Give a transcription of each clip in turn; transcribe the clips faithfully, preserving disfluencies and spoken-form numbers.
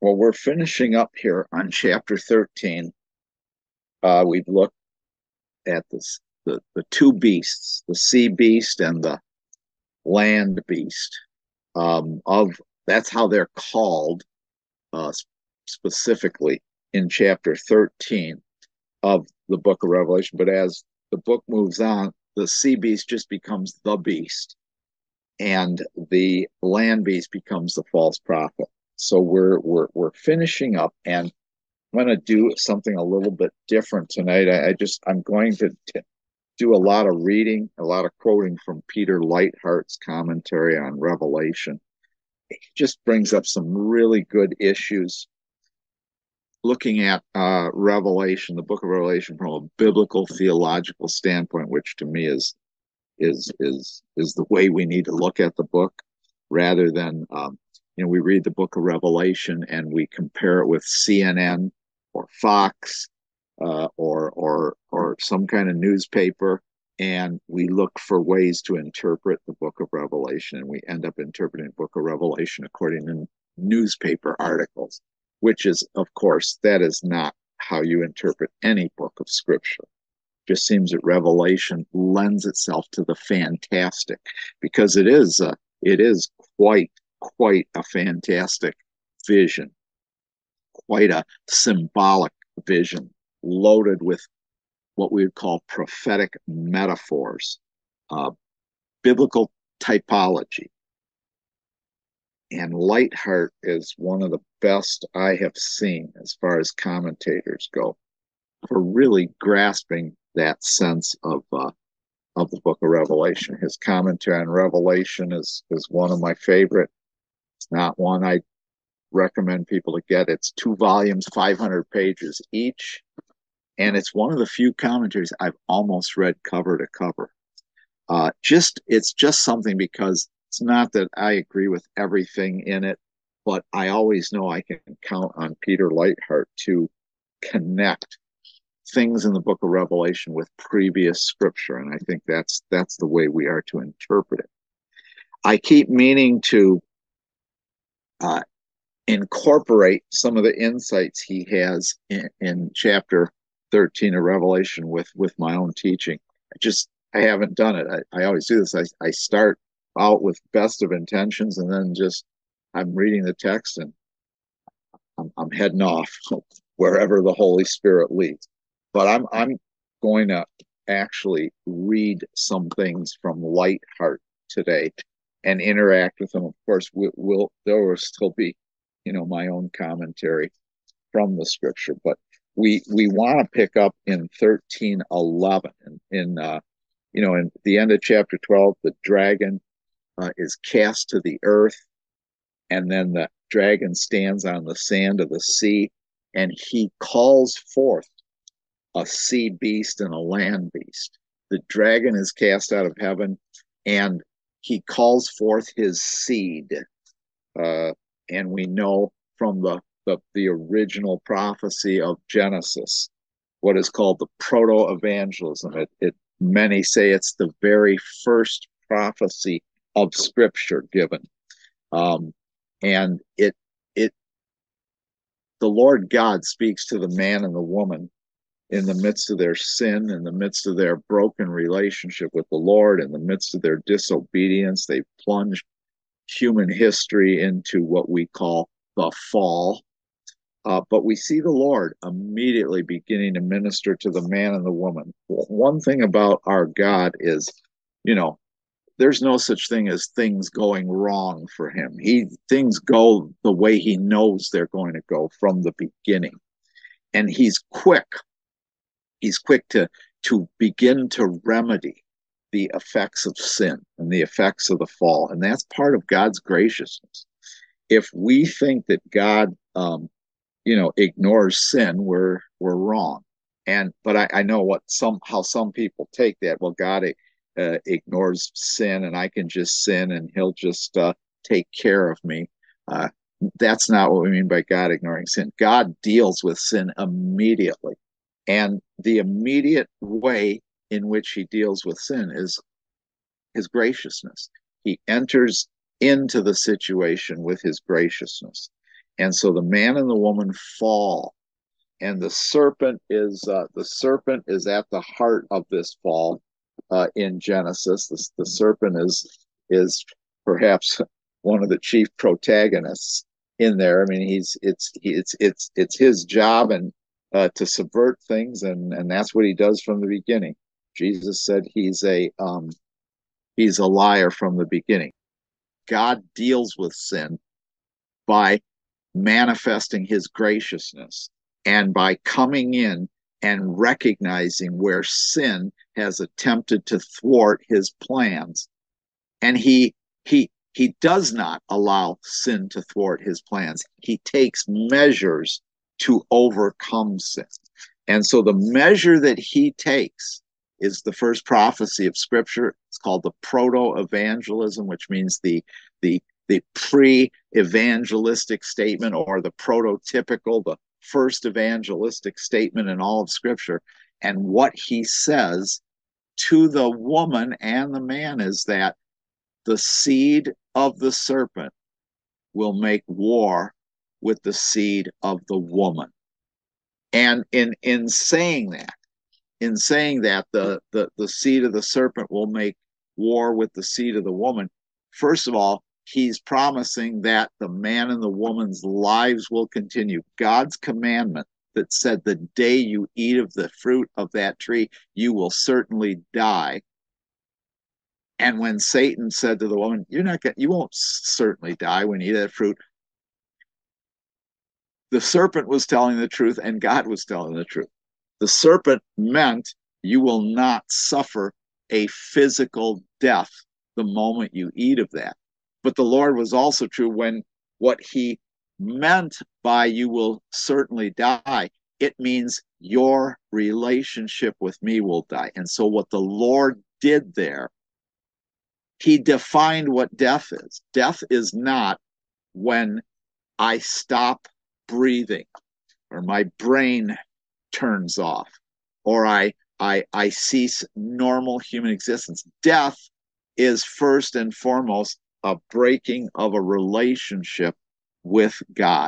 Well, we're finishing up here on chapter thirteen. Uh, we've looked at this, the, the two beasts, the sea beast and the land beast. Um, of That's how they're called uh, specifically in chapter thirteen of the book of Revelation. But as the book moves on, the sea beast just becomes the beast, and the land beast becomes the false prophet. So we're we're we're finishing up, and I'm going to do something a little bit different tonight. I, I just I'm going to t- do a lot of reading, a lot of quoting from Peter Leithart's commentary on Revelation. It just brings up some really good issues looking at uh, Revelation, the book of Revelation, from a biblical theological standpoint, which to me is is is is the way we need to look at the book, rather than um, you know we read the book of Revelation and we compare it with C N N or Fox uh, or or or some kind of newspaper, and we look for ways to interpret the book of Revelation, and we end up interpreting the book of Revelation according to newspaper articles, which is, of course, that is not how you interpret any book of Scripture. Just seems that Revelation lends itself to the fantastic, because it is a, it is quite quite a fantastic vision, quite a symbolic vision, loaded with what we would call prophetic metaphors, uh, biblical typology. And Leithart is one of the best I have seen as far as commentators go for really grasping that sense of uh, of the book of Revelation. His commentary on Revelation is is one of my favorite. It's not one I recommend people to get. It's two volumes, five hundred pages each, and it's one of the few commentaries I've almost read cover to cover. Uh, just it's just something, because it's not that I agree with everything in it, but I always know I can count on Peter Leithart to connect things in the book of Revelation with previous scripture, and I think that's that's the way we are to interpret it. I keep meaning to uh, incorporate some of the insights he has in, in chapter thirteen of Revelation with with my own teaching. I just I haven't done it. I, I always do this. I, I start out with best of intentions, and then just I'm reading the text and I'm, I'm heading off wherever the Holy Spirit leads. But I'm I'm going to actually read some things from Leithart today and interact with them. Of course, we, will there will still be, you know, my own commentary from the scripture, but we we want to pick up in thirteen eleven, in, in uh, you know, in the end of chapter twelve, the dragon uh, is cast to the earth, and then the dragon stands on the sand of the sea, and he calls forth a sea beast and a land beast. The dragon is cast out of heaven, and he calls forth his seed. Uh, and we know from the, the, the original prophecy of Genesis, what is called the proto-evangelism. It, it many say it's the very first prophecy of Scripture given, um, and it it the Lord God speaks to the man and the woman in the midst of their sin, in the midst of their broken relationship with the Lord, in the midst of their disobedience. They plunged human history into what we call the fall. Uh, but we see the Lord immediately beginning to minister to the man and the woman. One thing about our God is, you know, there's no such thing as things going wrong for him. He things go the way he knows they're going to go from the beginning. And he's quick he's quick to to begin to remedy the effects of sin and the effects of the fall, and that's part of God's graciousness. If we think that God, um, you know, ignores sin, we're we're wrong. And but I, I know what some how some people take that. Well, God uh, ignores sin, and I can just sin, and He'll just uh, take care of me. Uh, that's not what we mean by God ignoring sin. God deals with sin immediately. And the immediate way in which he deals with sin is his graciousness. He enters into the situation with his graciousness. And so the man and the woman fall, and the serpent is uh, the serpent is at the heart of this fall uh, in Genesis. The, the serpent is is perhaps one of the chief protagonists in there. I mean, he's it's it's it's it's his job and uh, to subvert things, and and that's what he does from the beginning. Jesus said he's a um, he's a liar from the beginning. God deals with sin by manifesting his graciousness and by coming in and recognizing where sin has attempted to thwart his plans. And he he he does not allow sin to thwart his plans. He takes measures to overcome sin. And so the measure that he takes is the first prophecy of Scripture. It's called the proto-evangelism, which means the the the pre-evangelistic statement, or the prototypical, the first evangelistic statement in all of Scripture. And what he says to the woman and the man is that the seed of the serpent will make war with the seed of the woman. And in in saying that, in saying that the, the, the seed of the serpent will make war with the seed of the woman, first of all, he's promising that the man and the woman's lives will continue. God's commandment that said the day you eat of the fruit of that tree, you will certainly die. And when Satan said to the woman, you're not gonna, you won't certainly die when you eat that fruit, the serpent was telling the truth and God was telling the truth. The serpent meant you will not suffer a physical death the moment you eat of that. But the Lord was also true when what he meant by you will certainly die, it means your relationship with me will die. And so what the Lord did there, he defined what death is. Death is not when I stop breathing or my brain turns off or I I I cease normal human existence. Death is first and foremost a breaking of a relationship with God.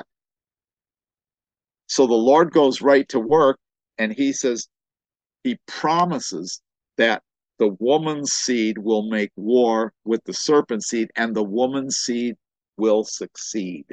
So the Lord goes right to work and he says, he promises that the woman's seed will make war with the serpent's seed and the woman's seed will succeed.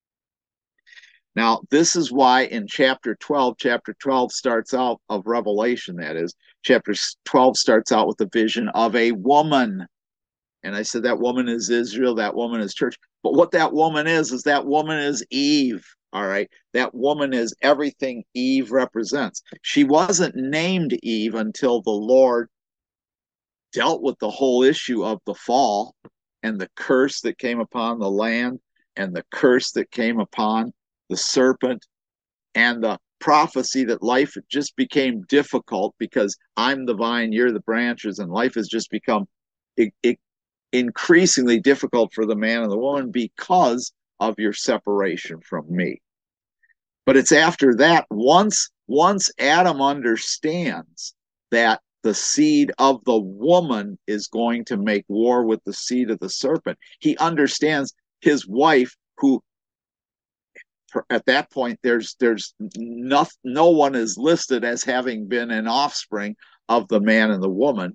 Now, this is why in chapter twelve, chapter twelve starts out of Revelation, that is, chapter twelve starts out with the vision of a woman. And I said that woman is Israel, that woman is church. But what that woman is, is that woman is Eve, all right? That woman is everything Eve represents. She wasn't named Eve until the Lord dealt with the whole issue of the fall and the curse that came upon the land and the curse that came upon the serpent and the prophecy that life just became difficult because I'm the vine, you're the branches, and life has just become it, it, increasingly difficult for the man and the woman because of your separation from me. But it's after that, once once Adam understands that the seed of the woman is going to make war with the seed of the serpent, he understands his wife, who at that point there's there's no, no one is listed as having been an offspring of the man and the woman,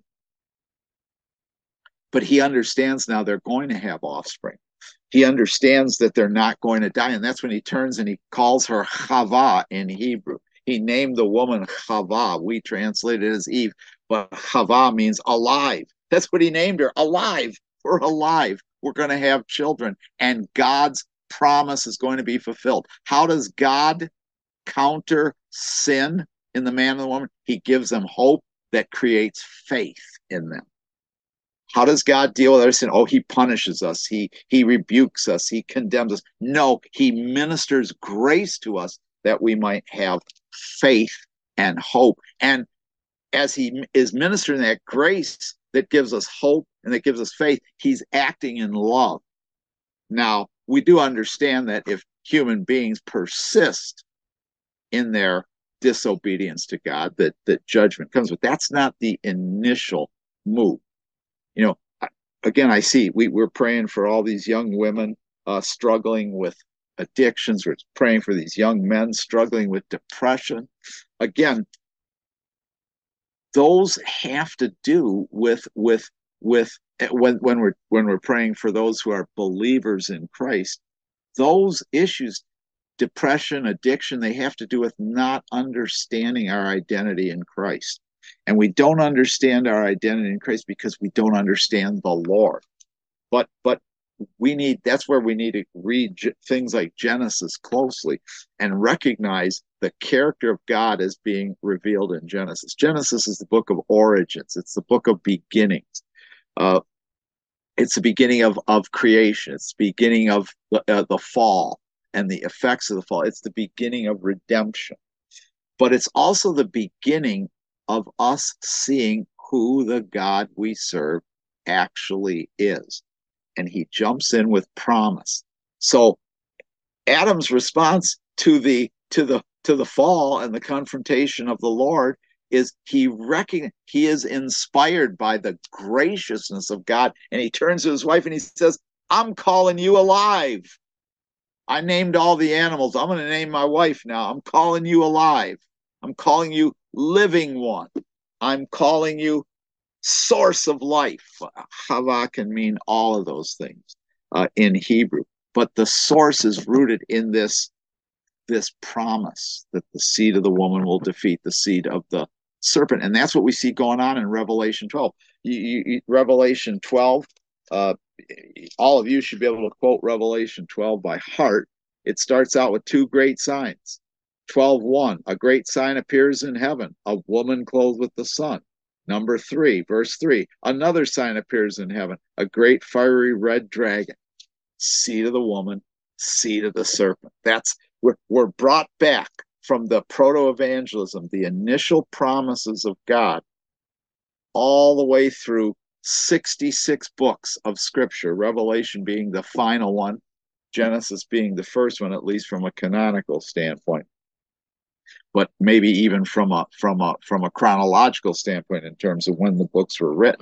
but he understands now they're going to have offspring. He understands that they're not going to die, and that's when he turns and he calls her Chava in Hebrew. He named the woman Chava. We translate it as Eve, but Chava means alive. That's what he named her, alive. We're alive. We're going to have children, and God's promise is going to be fulfilled. How does God counter sin in the man and the woman? He gives them hope that creates faith in them. How does God deal with our sin? Oh, he punishes us. He, he rebukes us. He condemns us. No, he ministers grace to us that we might have faith and hope. And as he is ministering that grace that gives us hope and that gives us faith, he's acting in love. Now, we do understand that if human beings persist in their disobedience to God, that, that judgment comes. But that's not the initial move. You know, again, I see we, we're praying for all these young women uh, struggling with addictions. We're praying for these young men struggling with depression. Again, those have to do with with with when when we're when we're praying for those who are believers in Christ. Those issues, depression, addiction, they have to do with not understanding our identity in Christ. And we don't understand our identity in Christ because we don't understand the Lord. But but we need, that's where we need to read things like Genesis closely and recognize the character of God as being revealed in Genesis. Genesis is the book of origins. It's the book of beginnings. Uh, it's the beginning of, of creation. It's the beginning of the, uh, the fall and the effects of the fall. It's the beginning of redemption. But it's also the beginning of us seeing who the God we serve actually is. And he jumps in with promise. So Adam's response to the to the to the fall and the confrontation of the Lord is he reckon he is inspired by the graciousness of God, and he turns to his wife and he says, "I'm calling you alive. I named all the animals. I'm going to name my wife now. I'm calling you alive. I'm calling you living one. I'm calling you source of life." Hava can mean all of those things uh, in Hebrew, but the source is rooted in this this promise that the seed of the woman will defeat the seed of the serpent, and that's what we see going on in Revelation twelve. You, you, Revelation twelve, uh, all of you should be able to quote Revelation twelve by heart. It starts out with two great signs. twelve one, a great sign appears in heaven, a woman clothed with the sun. Number three, verse three, another sign appears in heaven, a great fiery red dragon, seed of the woman, seed of the serpent. That's, we're, we're brought back from the proto-evangelism, the initial promises of God, all the way through sixty-six books of scripture, Revelation being the final one, Genesis being the first one, at least from a canonical standpoint, but maybe even from a from a from a chronological standpoint in terms of when the books were written.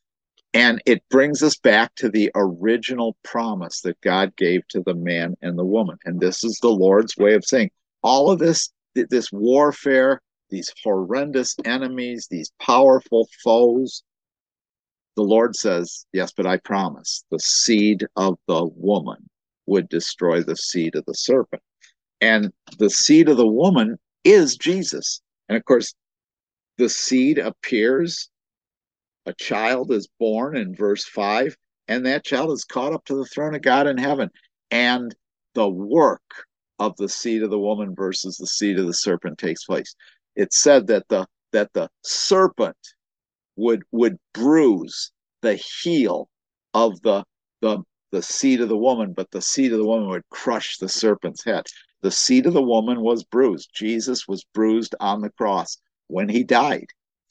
And it brings us back to the original promise that God gave to the man and the woman. And this is the Lord's way of saying all of this, this warfare, these horrendous enemies, these powerful foes. The Lord says, yes, but I promise the seed of the woman would destroy the seed of the serpent. And the seed of the woman is Jesus. And of course, the seed appears, a child is born in verse five, and that child is caught up to the throne of God in heaven. And the work of the seed of the woman versus the seed of the serpent takes place. It's said that the that the serpent would would bruise the heel of the the the seed of the woman, but the seed of the woman would crush the serpent's head. The seed of the woman was bruised. Jesus was bruised on the cross when he died.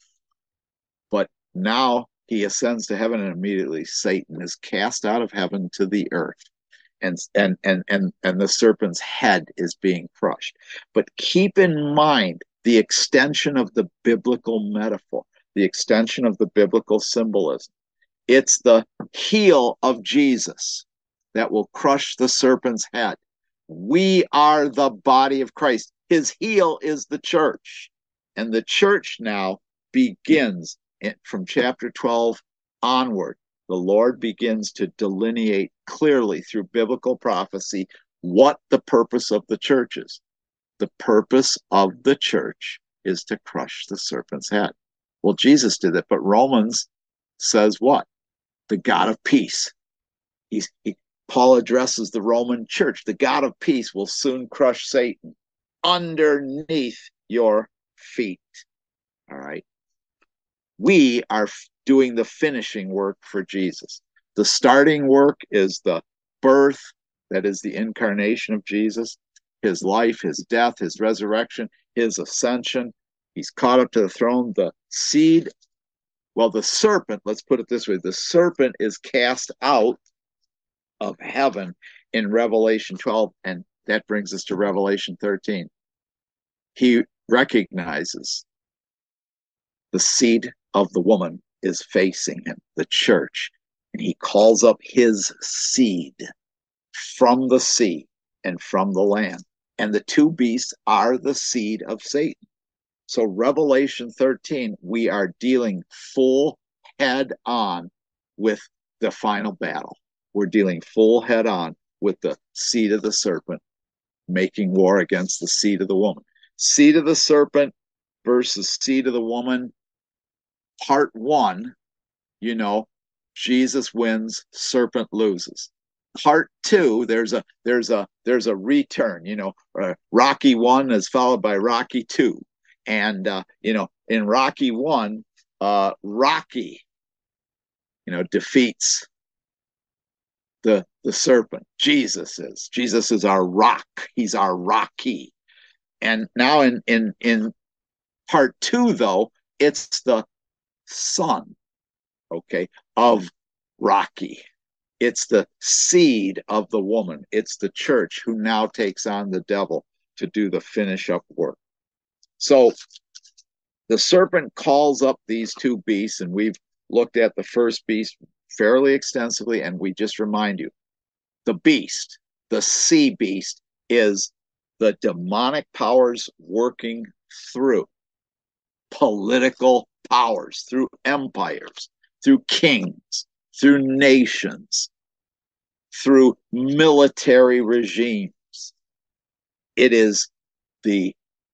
But now he ascends to heaven, and immediately Satan is cast out of heaven to the earth. And, and, and, and, and the serpent's head is being crushed. But keep in mind the extension of the biblical metaphor, the extension of the biblical symbolism. It's the heel of Jesus that will crush the serpent's head. We are the body of Christ. His heel is the church. And the church now begins from chapter twelve onward. The Lord begins to delineate clearly through biblical prophecy what the purpose of the church is. The purpose of the church is to crush the serpent's head. Well, Jesus did it, but Romans says what? The God of peace. He's, he, Paul addresses the Roman church. The God of peace will soon crush Satan underneath your feet. All right. We are doing the finishing work for Jesus. The starting work is the birth, that is the incarnation of Jesus, his life, his death, his resurrection, his ascension. He's caught up to the throne. The seed, well, the serpent, let's put it this way, the serpent is cast out of heaven in Revelation twelve, and that brings us to Revelation thirteen. He recognizes the seed of the woman is facing him, the church, and he calls up his seed from the sea. and from the land. And the two beasts are the seed of Satan. So Revelation thirteen, we are dealing full head on with the final battle. We're dealing full head on with the seed of the serpent making war against the seed of the woman. Seed of the serpent versus seed of the woman. Part one, you know, Jesus wins, serpent loses. Part two, there's a there's a there's a return. You know, uh, Rocky one is followed by Rocky two, and uh, you know, in Rocky one, uh, Rocky, you know, defeats the the serpent. Jesus is Jesus is our rock. He's our Rocky. And now in in in part two, though, it's the son, okay, of Rocky. It's the seed of the woman. It's the church who now takes on the devil to do the finish up work. So the serpent calls up these two beasts, and we've looked at the first beast fairly extensively, and we just remind you, the beast, the sea beast, is the demonic powers working through political powers, through empires, through kings, through nations, through military regimes. It is the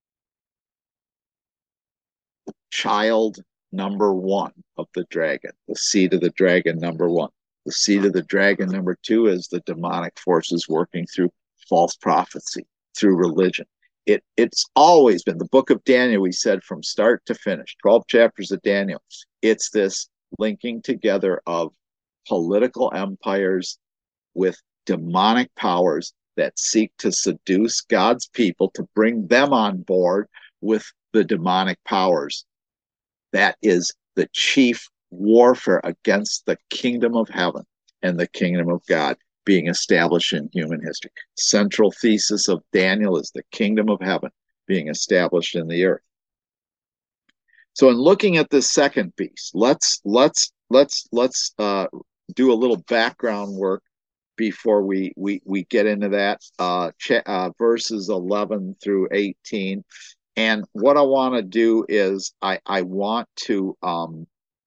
child number one of the dragon, the seed of the dragon number one. The seed of the dragon number two is the demonic forces working through false prophecy, through religion. It, it's always been the book of Daniel, we said from start to finish, twelve chapters of Daniel. It's this linking together of political empires with demonic powers that seek to seduce God's people to bring them on board with the demonic powers. That is the chief warfare against the kingdom of heaven and the kingdom of God being established in human history. Central thesis of Daniel is the kingdom of heaven being established in the earth. So in looking at this second beast, let's let's let's let's uh, do a little background work before we we we get into that. Uh, cha- uh, verses eleven through eighteen. And what I want to do is I I want to um,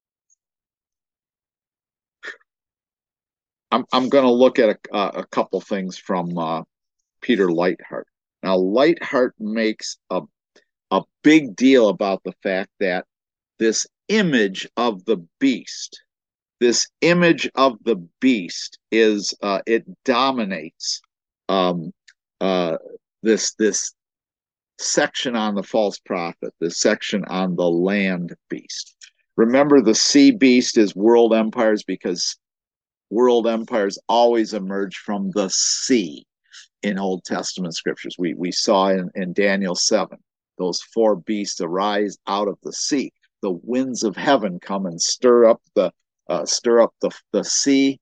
I'm I'm going to look at a, a couple things from uh, Peter Leithart. Now, Leithart makes a a big deal about the fact that this image of the beast, this image of the beast is uh, it dominates um, uh, this this section on the false prophet, this section on the land beast. Remember, the sea beast is world empires because world empires always emerge from the sea in Old Testament scriptures. We we saw in, in Daniel seven, those four beasts arise out of the sea. The winds of heaven come and stir up the uh, stir up the, the sea,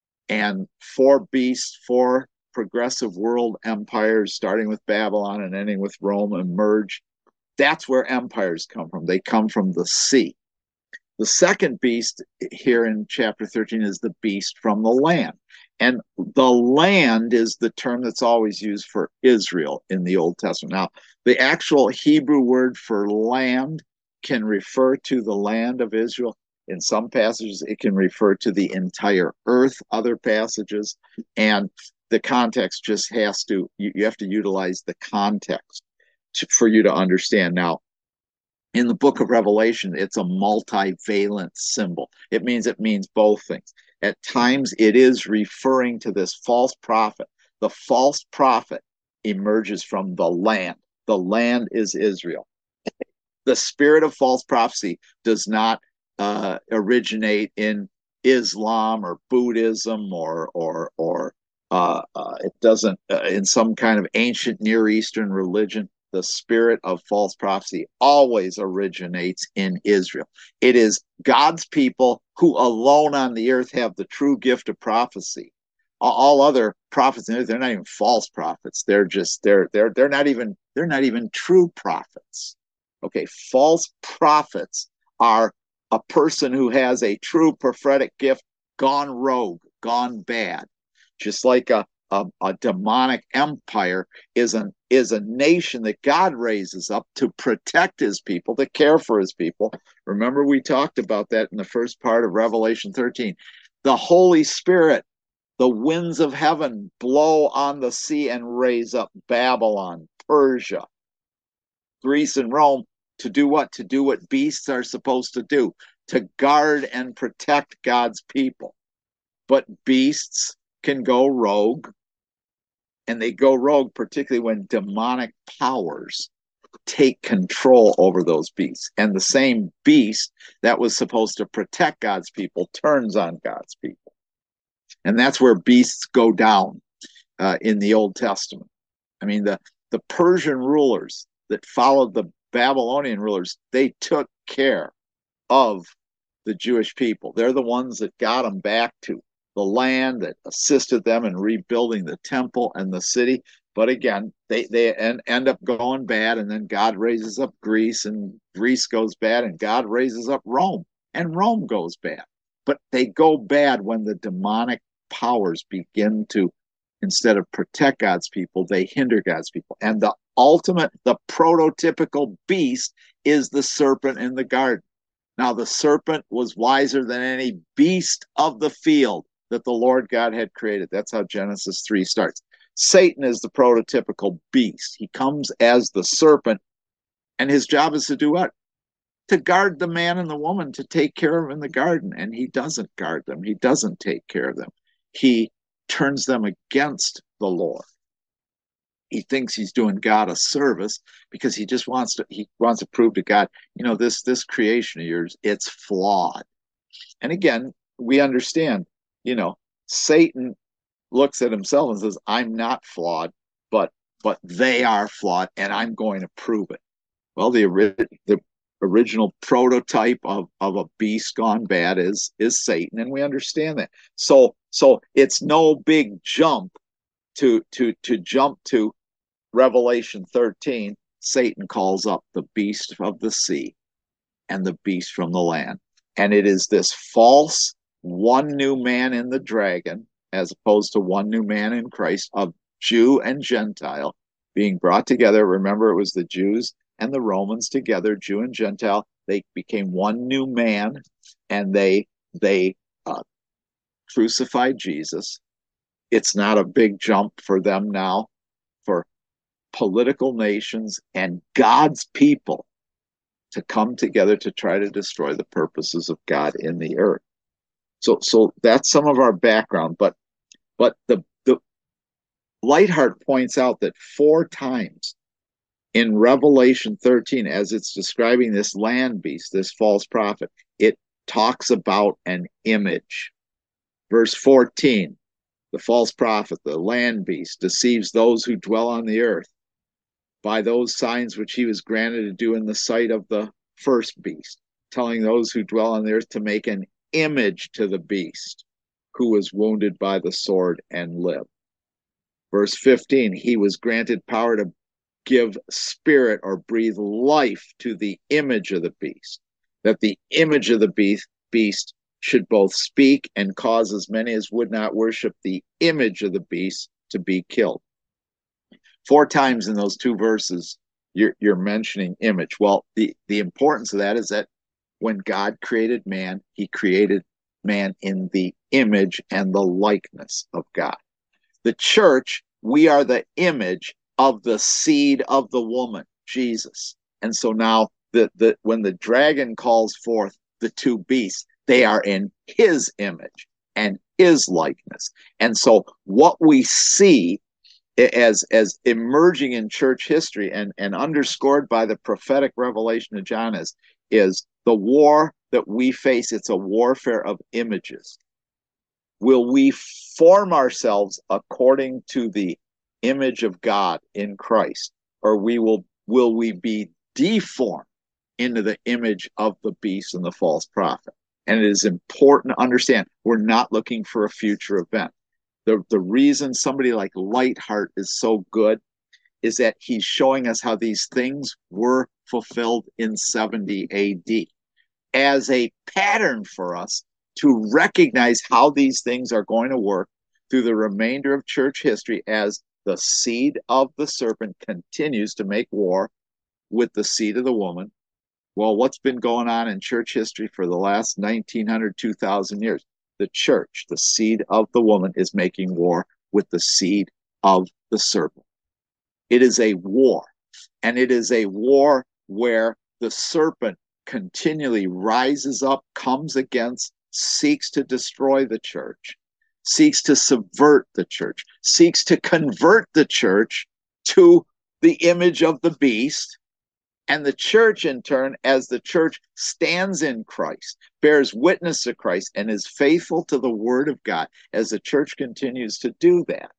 and four beasts, four progressive world empires, starting with Babylon and ending with Rome, emerge. That's where empires come from. They come from the sea. The second beast here in chapter thirteen is the beast from the land. And the land is the term that's always used for Israel in the Old Testament. Now, the actual Hebrew word for land can refer to the land of Israel. In some passages, it can refer to the entire earth, other passages. And the context just has to, you, you have to utilize the context to, for you to understand. Now, in the book of Revelation, it's a multivalent symbol. It means it means both things. At times, it is referring to this false prophet. The false prophet emerges from the land. The land is Israel. The spirit of false prophecy does not uh, originate in Islam or Buddhism or or or uh, uh, it doesn't uh, in some kind of ancient Near Eastern religion. The spirit of false prophecy always originates in Israel. It is God's people who alone on the earth have the true gift of prophecy. All other prophets, they're not even false prophets. They're just they're they're they're not even they're not even true prophets. Okay, false prophets are a person who has a true prophetic gift gone rogue, gone bad. Just like a a, a demonic empire is an is a nation that God raises up to protect his people, to care for his people. Remember, we talked about that in the first part of Revelation thirteen. The Holy Spirit, the winds of heaven blow on the sea and raise up Babylon, Persia, Greece, and Rome to do what? To do what beasts are supposed to do, to guard and protect God's people. But beasts can go rogue, and they go rogue particularly when demonic powers take control over those beasts. And the same beast that was supposed to protect God's people turns on God's people. And that's where beasts go down uh, in the Old Testament. I mean, the, the Persian rulers that followed the Babylonian rulers, they took care of the Jewish people. They're the ones that got them back to the land, that assisted them in rebuilding the temple and the city. But again, they, they end, end up going bad, and then God raises up Greece, and Greece goes bad, and God raises up Rome, and Rome goes bad. But they go bad when the demonic powers begin to, instead of protect God's people, they hinder God's people. And the ultimate, the prototypical beast is the serpent in the garden. Now, the serpent was wiser than any beast of the field that the Lord God had created. That's how Genesis three starts. Satan is the prototypical beast. He comes as the serpent, and his job is to do what? To guard the man and the woman, to take care of in the garden. And he doesn't guard them. He doesn't take care of them. He turns them against the Lord. He thinks he's doing God a service because he just wants to, he wants to prove to God, you know, this, this creation of yours, it's flawed. And again, we understand, you know, Satan looks at himself and says, I'm not flawed, but, but they are flawed, and I'm going to prove it. Well, the, the original prototype of, of a beast gone bad is, is Satan. And we understand that. So, so it's no big jump to, to, to jump to Revelation thirteen. Satan calls up the beast of the sea and the beast from the land. And it is this false one new man in the dragon, as opposed to one new man in Christ, of Jew and Gentile being brought together. Remember, it was the Jews and the Romans together, Jew and Gentile. They became one new man, and they they uh, crucified Jesus. It's not a big jump for them now, for political nations and God's people to come together to try to destroy the purposes of God in the earth. So, so that's some of our background. But, but the the Leithart points out that four times in Revelation thirteen, as it's describing this land beast, this false prophet, it talks about an image. Verse fourteen, the false prophet, the land beast, deceives those who dwell on the earth by those signs which he was granted to do in the sight of the first beast, telling those who dwell on the earth to make an image to the beast who was wounded by the sword and lived. Verse fifteen, he was granted power to give spirit or breathe life to the image of the beast, that the image of the beast, beast should both speak and cause as many as would not worship the image of the beast to be killed. Four times in those two verses, you're, you're mentioning image. Well, the, the importance of that is that when God created man, he created man in the image and the likeness of God. The church, we are the image of the seed of the woman, Jesus. And so now the, the when the dragon calls forth the two beasts, they are in his image and his likeness. And so what we see as as emerging in church history and, and underscored by the prophetic revelation of John is, is the war that we face. It's a warfare of images. Will we form ourselves according to the image of God in Christ, or we will will we be deformed into the image of the beast and the false prophet? And it is important to understand we're not looking for a future event. The, the reason somebody like Leithart is so good is that he's showing us how these things were fulfilled in seventy A D as a pattern for us to recognize how these things are going to work through the remainder of church history as the seed of the serpent continues to make war with the seed of the woman. Well, what's been going on in church history for the last nineteen hundred, two thousand years? The church, the seed of the woman, is making war with the seed of the serpent. It is a war, and it is a war where the serpent continually rises up, comes against, seeks to destroy the church, seeks to subvert the church, seeks to convert the church to the image of the beast. And the church, in turn, as the church stands in Christ, bears witness to Christ, and is faithful to the word of God, as the church continues to do that,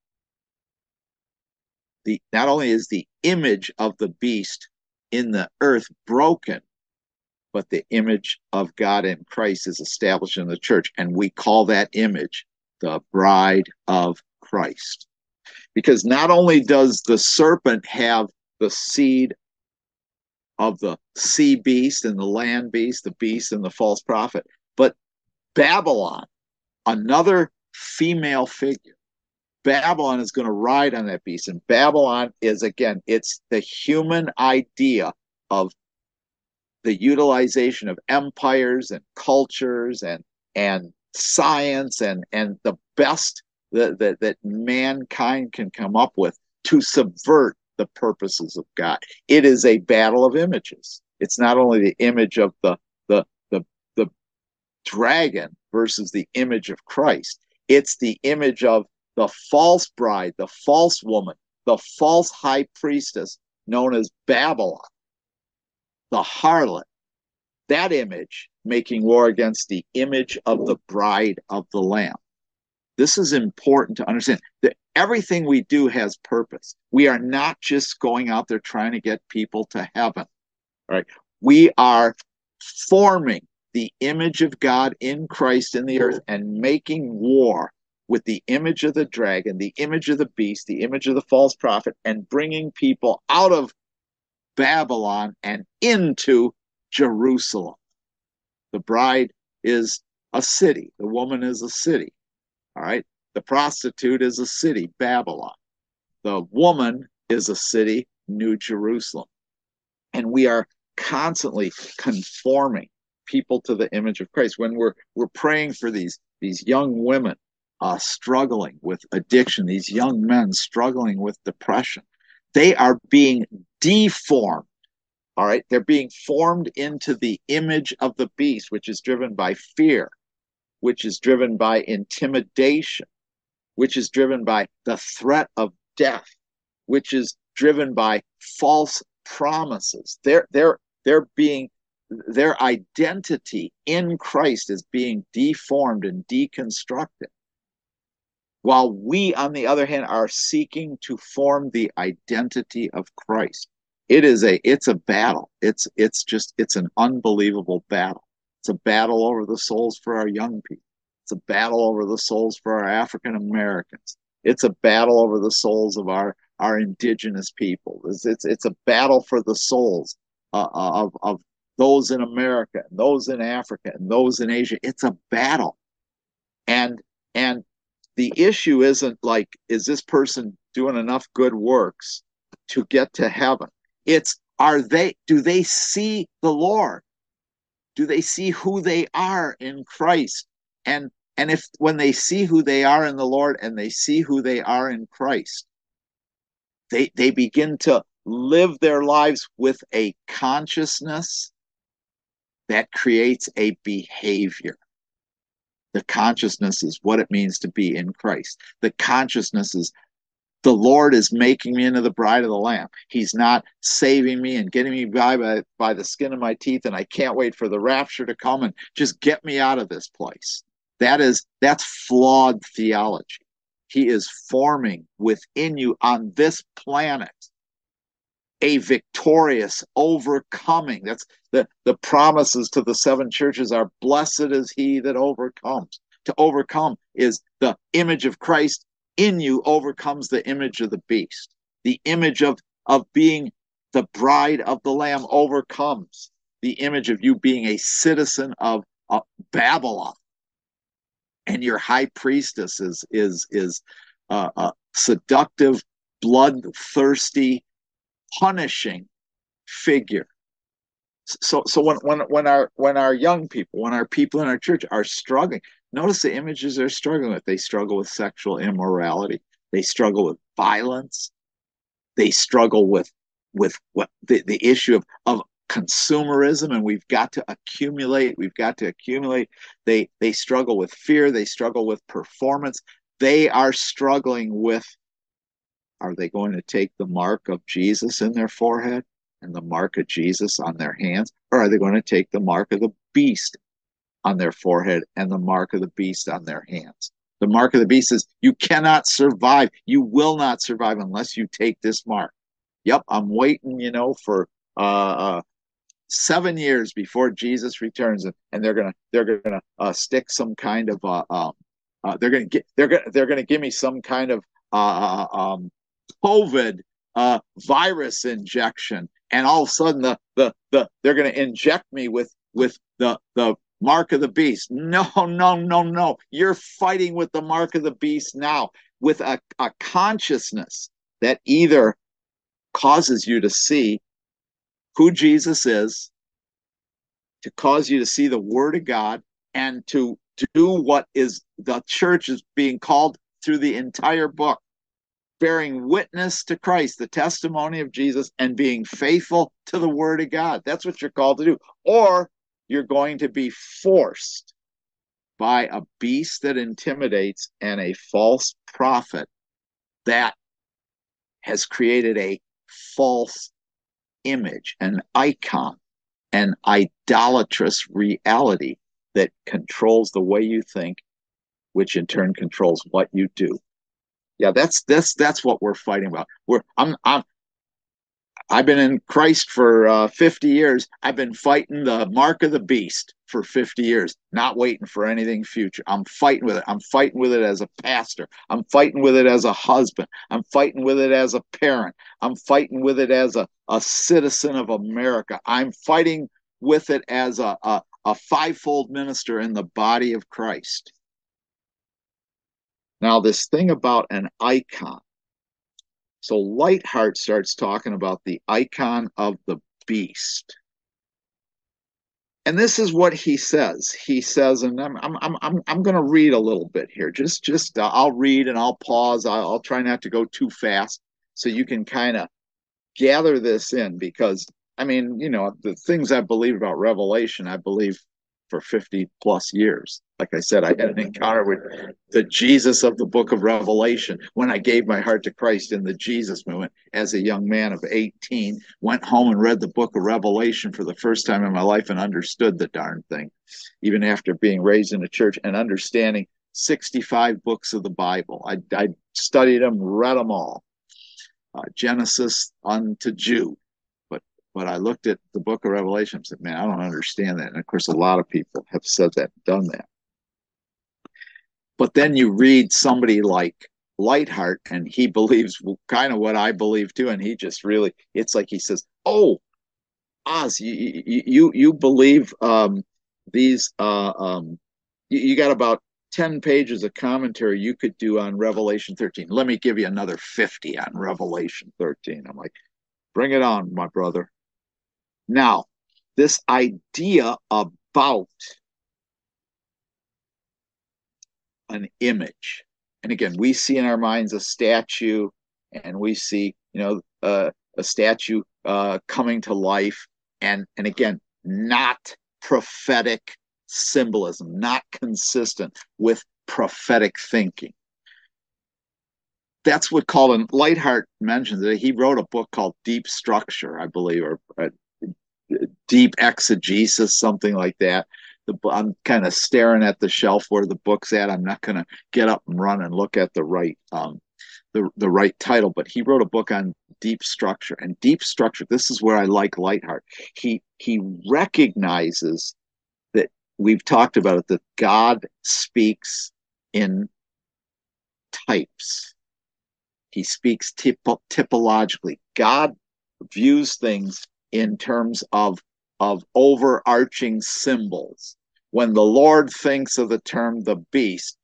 the, not only is the image of the beast in the earth broken, but the image of God in Christ is established in the church. And we call that image the bride of Christ. Because not only does the serpent have the seed of the sea beast and the land beast, the beast and the false prophet, but Babylon, another female figure, Babylon is going to ride on that beast. And Babylon is, again, it's the human idea of the utilization of empires and cultures and and science and and the best that, that, that mankind can come up with to subvert the purposes of God. It is a battle of images. It's not only the image of the the the, the dragon versus the image of Christ. It's the image of the false bride, the false woman, the false high priestess known as Babylon, the harlot. That image making war against the image of the bride of the Lamb. This is important to understand that everything we do has purpose. We are not just going out there trying to get people to heaven. Right? We are forming the image of God in Christ in the earth and making war with the image of the dragon, the image of the beast, the image of the false prophet, and bringing people out of Babylon and into Jerusalem. The bride is a city. The woman is a city. All right. The prostitute is a city, Babylon. The woman is a city, New Jerusalem. And we are constantly conforming people to the image of Christ. When we're we're praying for these, these young women uh, struggling with addiction, these young men struggling with depression, they are being deformed. All right. They're being formed into the image of the beast, which is driven by fear, which is driven by intimidation, which is driven by the threat of death, which is driven by false promises. They're, they're, they're being, their identity in Christ is being deformed and deconstructed. While we, on the other hand, are seeking to form the identity of Christ. It is a, it's a battle. It's, it's just, it's an unbelievable battle. It's a battle over the souls for our young people. It's a battle over the souls for our African Americans. It's a battle over the souls of our, our indigenous people. It's, it's, it's a battle for the souls uh, of, of those in America, and those in Africa, and those in Asia. It's a battle. And, and the issue isn't like, is this person doing enough good works to get to heaven? It's, are they, do they see the Lord? Do they see who they are in Christ? And, and if, when they see who they are in the Lord and they see who they are in Christ, they, they begin to live their lives with a consciousness that creates a behavior. The consciousness is what it means to be in Christ. The consciousness is, the Lord is making me into the bride of the Lamb. He's not saving me and getting me by, by by the skin of my teeth, and I can't wait for the rapture to come and just get me out of this place. That is, that's flawed theology. He is forming within you on this planet a victorious overcoming. That's the, the promises to the seven churches are, blessed is he that overcomes. To overcome is the image of Christ in you overcomes the image of the beast. The image of, of being the bride of the Lamb overcomes the image of you being a citizen of, of Babylon. and your high priestess is is is uh, a seductive, bloodthirsty, punishing figure. So so when when when our when our young people, when our people in our church are struggling, notice the images they're struggling with. They struggle with sexual immorality. They struggle with violence. They struggle with with what the, the issue of, of consumerism, and we've got to accumulate, we've got to accumulate. They they struggle with fear, they struggle with performance. They are struggling with, are they going to take the mark of Jesus in their forehead and the mark of Jesus on their hands? Or are they going to take the mark of the beast on their forehead and the mark of the beast on their hands? The mark of the beast is, you cannot survive. You will not survive unless you take this mark. Yep, I'm waiting, you know, for uh, uh, seven years before Jesus returns, and, and they're gonna they're gonna uh, stick some kind of uh, um, uh, they're gonna get they're gonna they're gonna give me some kind of uh, um, COVID uh, virus injection, and all of a sudden the the the they're gonna inject me with with the the mark of the beast. No, no, no, no. You're fighting with the mark of the beast now, with a, a consciousness that either causes you to see who Jesus is, to cause you to see the Word of God, and to do what is the church is being called through the entire book, bearing witness to Christ, the testimony of Jesus, and being faithful to the Word of God. That's what you're called to do. Or you're going to be forced by a beast that intimidates and a false prophet that has created a false image, an icon, an idolatrous reality that controls the way you think, which in turn controls what you do. Yeah, that's that's that's what we're fighting about. We're I'm I'm I've been in Christ for uh, fifty years. I've been fighting the mark of the beast for fifty years, not waiting for anything future. I'm fighting with it. I'm fighting with it as a pastor. I'm fighting with it as a husband. I'm fighting with it as a parent. I'm fighting with it as a, a citizen of America. I'm fighting with it as a, a, a fivefold minister in the body of Christ. Now, this thing about an icon. So Lightheart starts talking about the icon of the beast. And this is what he says. He says, and I'm I'm I'm I'm going to read a little bit here. Just just uh, I'll read and I'll pause. I'll, I'll try not to go too fast so you can kind of gather this in, because I mean, you know, the things I believe about Revelation, I believe for fifty plus years. Like I said, I had an encounter with the Jesus of the book of Revelation when I gave my heart to Christ in the Jesus movement as a young man of eighteen, went home and read the book of Revelation for the first time in my life and understood the darn thing, even after being raised in a church and understanding sixty-five books of the Bible. I, I studied them, read them all, uh, Genesis unto Jude. But I looked at the book of Revelation and said, man, I don't understand that. And of course, a lot of people have said that, done that. But then you read somebody like Lightheart, and he believes kind of what I believe too. And he just really, it's like he says, oh, Oz, you you, you believe um, these, uh, um, you, you got about ten pages of commentary you could do on Revelation thirteen. Let me give you another fifty on Revelation thirteen. I'm like, bring it on, my brother. Now, this idea about an image, and again, we see in our minds a statue, and we see, you know, uh, a statue uh, coming to life, and and again, not prophetic symbolism, not consistent with prophetic thinking. That's what Colin Lightheart mentions. That he wrote a book called Deep Structure, I believe, or uh, Deep Exegesis, something like that. The, I'm kind of staring at the shelf where the book's at. I'm not going to get up and run and look at the right um, the the right title, but he wrote a book on deep structure. And deep structure, this is where I like Lightheart. He he recognizes that we've talked about it, that God speaks in types. He speaks typo, typologically. God views things in terms of, of overarching symbols. When the Lord thinks of the term the beast,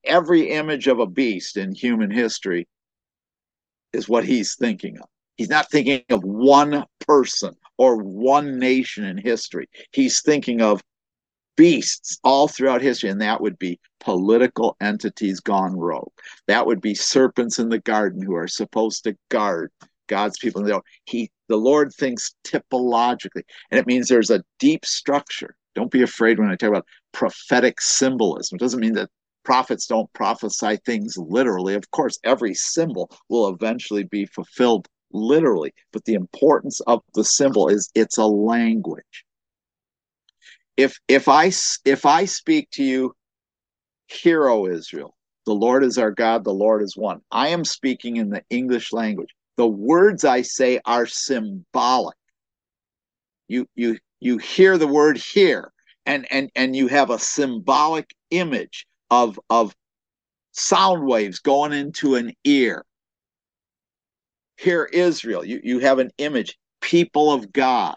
every image of a beast in human history is what he's thinking of. He's not thinking of one person or one nation in history. He's thinking of beasts all throughout history, and that would be political entities gone rogue. That would be serpents in the garden who are supposed to guard God's people. He, the Lord thinks typologically, and it means there's a deep structure. Don't be afraid when I talk about prophetic symbolism. It doesn't mean that prophets don't prophesy things literally. Of course, every symbol will eventually be fulfilled literally, but the importance of the symbol is it's a language. If if I if I speak to you, hear, O Israel, the Lord is our God, the Lord is one. I am speaking in the English language. The words I say are symbolic. You you you hear the word here, and and and you have a symbolic image of of sound waves going into an ear. Hear Israel, you, you have an image, people of God.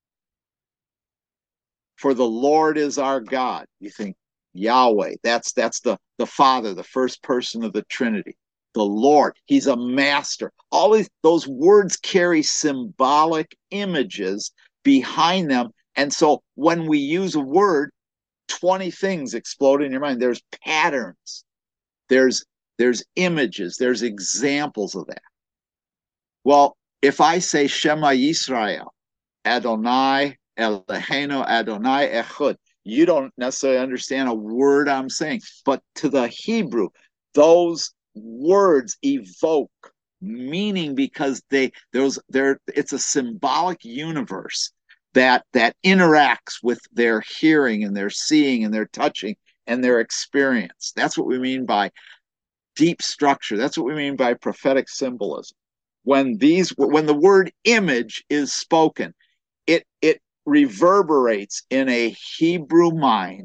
For the Lord is our God. You think Yahweh, that's that's the, the Father, the first person of the Trinity. The Lord, he's a master. All these those words carry symbolic images behind them. And so when we use a word, twenty things explode in your mind. There's patterns, there's there's images, there's examples of that. Well, if I say Shema Yisrael, Adonai Eloheinu Adonai Echad, you don't necessarily understand a word I'm saying, but to the Hebrew, those words evoke meaning because they those they're it's a symbolic universe that that interacts with their hearing and their seeing and their touching and their experience. That's what we mean by deep structure. That's what we mean by prophetic symbolism. When these when the word image is spoken, it it reverberates in a Hebrew mind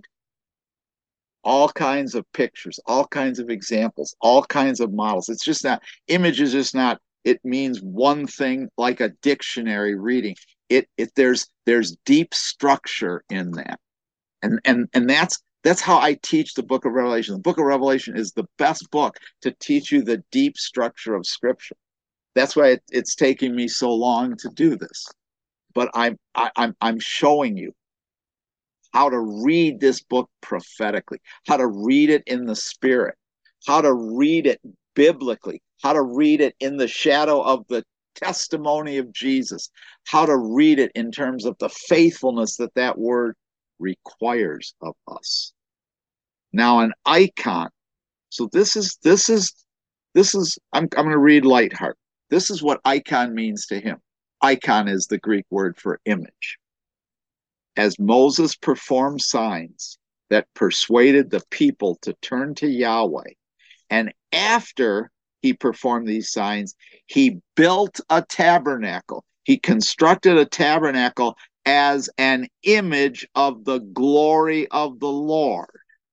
all kinds of pictures, all kinds of examples, all kinds of models. It's just not, image is just not, it means one thing like a dictionary reading. It it there's there's deep structure in that. And and and that's that's how I teach the book of Revelation. The book of Revelation is the best book to teach you the deep structure of Scripture. That's why it, it's taking me so long to do this. But I'm I, I'm I'm showing you how to read this book prophetically, how to read it in the Spirit, how to read it biblically, how to read it in the shadow of the testimony of Jesus, how to read it in terms of the faithfulness that that word requires of us. Now, an icon. So this is this is this is. I'm I'm going to read Lightheart. This is what icon means to him. Icon is the Greek word for image. As Moses performed signs that persuaded the people to turn to Yahweh, and after he performed these signs, he built a tabernacle. He constructed a tabernacle as an image of the glory of the Lord.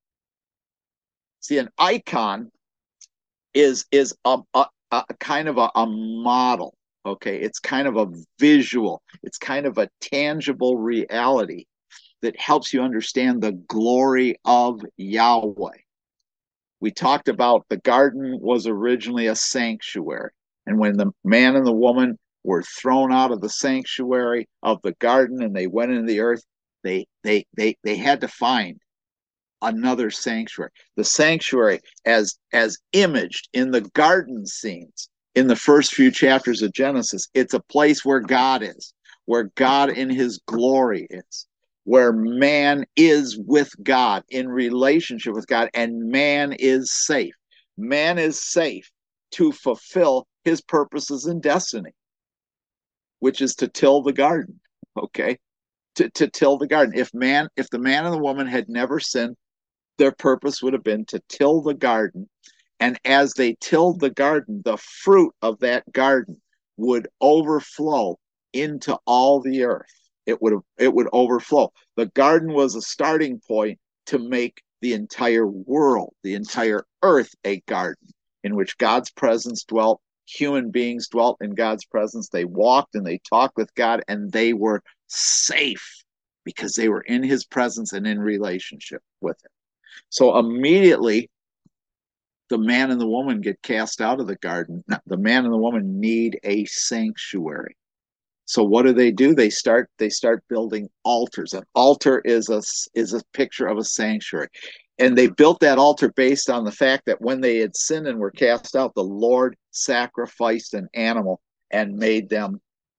See, an icon is, is a, a, a kind of a, a model. Okay, it's kind of a visual, it's kind of a tangible reality that helps you understand the glory of Yahweh. We talked about the garden was originally a sanctuary, and when the man and the woman were thrown out of the sanctuary of the garden and they went into the earth, they they they they had to find another sanctuary. The sanctuary as as imaged in the garden scenes in the first few chapters of Genesis, it's a place where God is, where God in his glory is, where man is with God, in relationship with God, and man is safe. Man is safe to fulfill his purposes and destiny, which is to till the garden, okay? To, to till the garden. If man, if the man and the woman had never sinned, their purpose would have been to till the garden. And as they tilled the garden, the fruit of that garden would overflow into all the earth. It would it would overflow. The garden was a starting point to make the entire world, the entire earth, a garden in which God's presence dwelt. Human beings dwelt in God's presence. They walked and they talked with God, and they were safe because they were in his presence and in relationship with him. So immediately the man and the woman get cast out of the garden. The man and the woman need a sanctuary. So what do they do? They start they start building altars. An altar is a is a picture of a sanctuary. And they built that altar based on the fact that when they had sinned and were cast out, the Lord sacrificed an animal and made them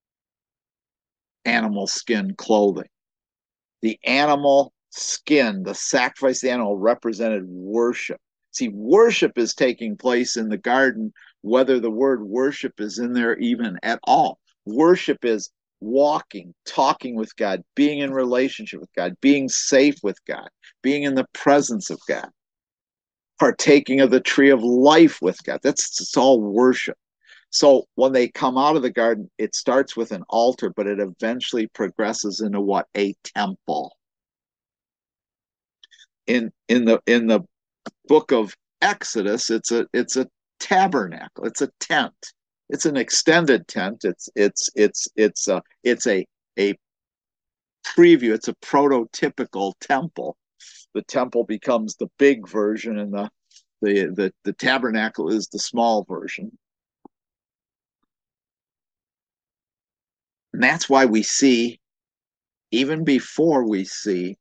animal skin clothing. The animal skin, the sacrifice of the animal, represented worship. See, worship is taking place in the garden, whether the word worship is in there even at all. Worship is walking, talking with God, being in relationship with God, being safe with God, being in the presence of God, partaking of the tree of life with God. That's it's all worship. So when they come out of the garden, it starts with an altar, but it eventually progresses into what? A temple. In in the in the book of Exodus, it's a it's a tabernacle, it's a tent. It's an extended tent. It's it's it's it's a it's a a preview. It's a prototypical temple. The temple becomes the big version, and the the the, the tabernacle is the small version. And that's why we see, even before we see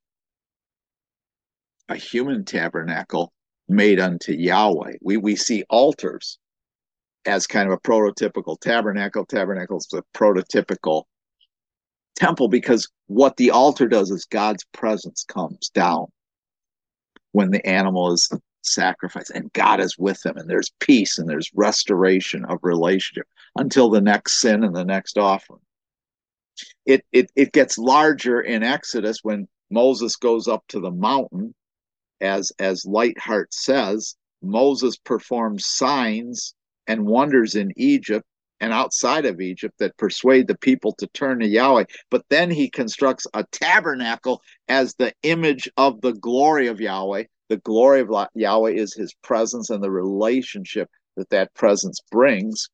a human tabernacle made unto Yahweh, we we see altars as kind of a prototypical tabernacle. Tabernacle is a prototypical temple, because what the altar does is God's presence comes down when the animal is sacrificed, and God is with them, and there's peace and there's restoration of relationship until the next sin and the next offering. It it it gets larger in Exodus when Moses goes up to the mountain, as as Lightheart says. Moses performs signs and wonders in Egypt and outside of Egypt that persuade the people to turn to Yahweh. But then he constructs a tabernacle as the image of the glory of Yahweh. The glory of Yahweh is his presence and the relationship that that presence brings.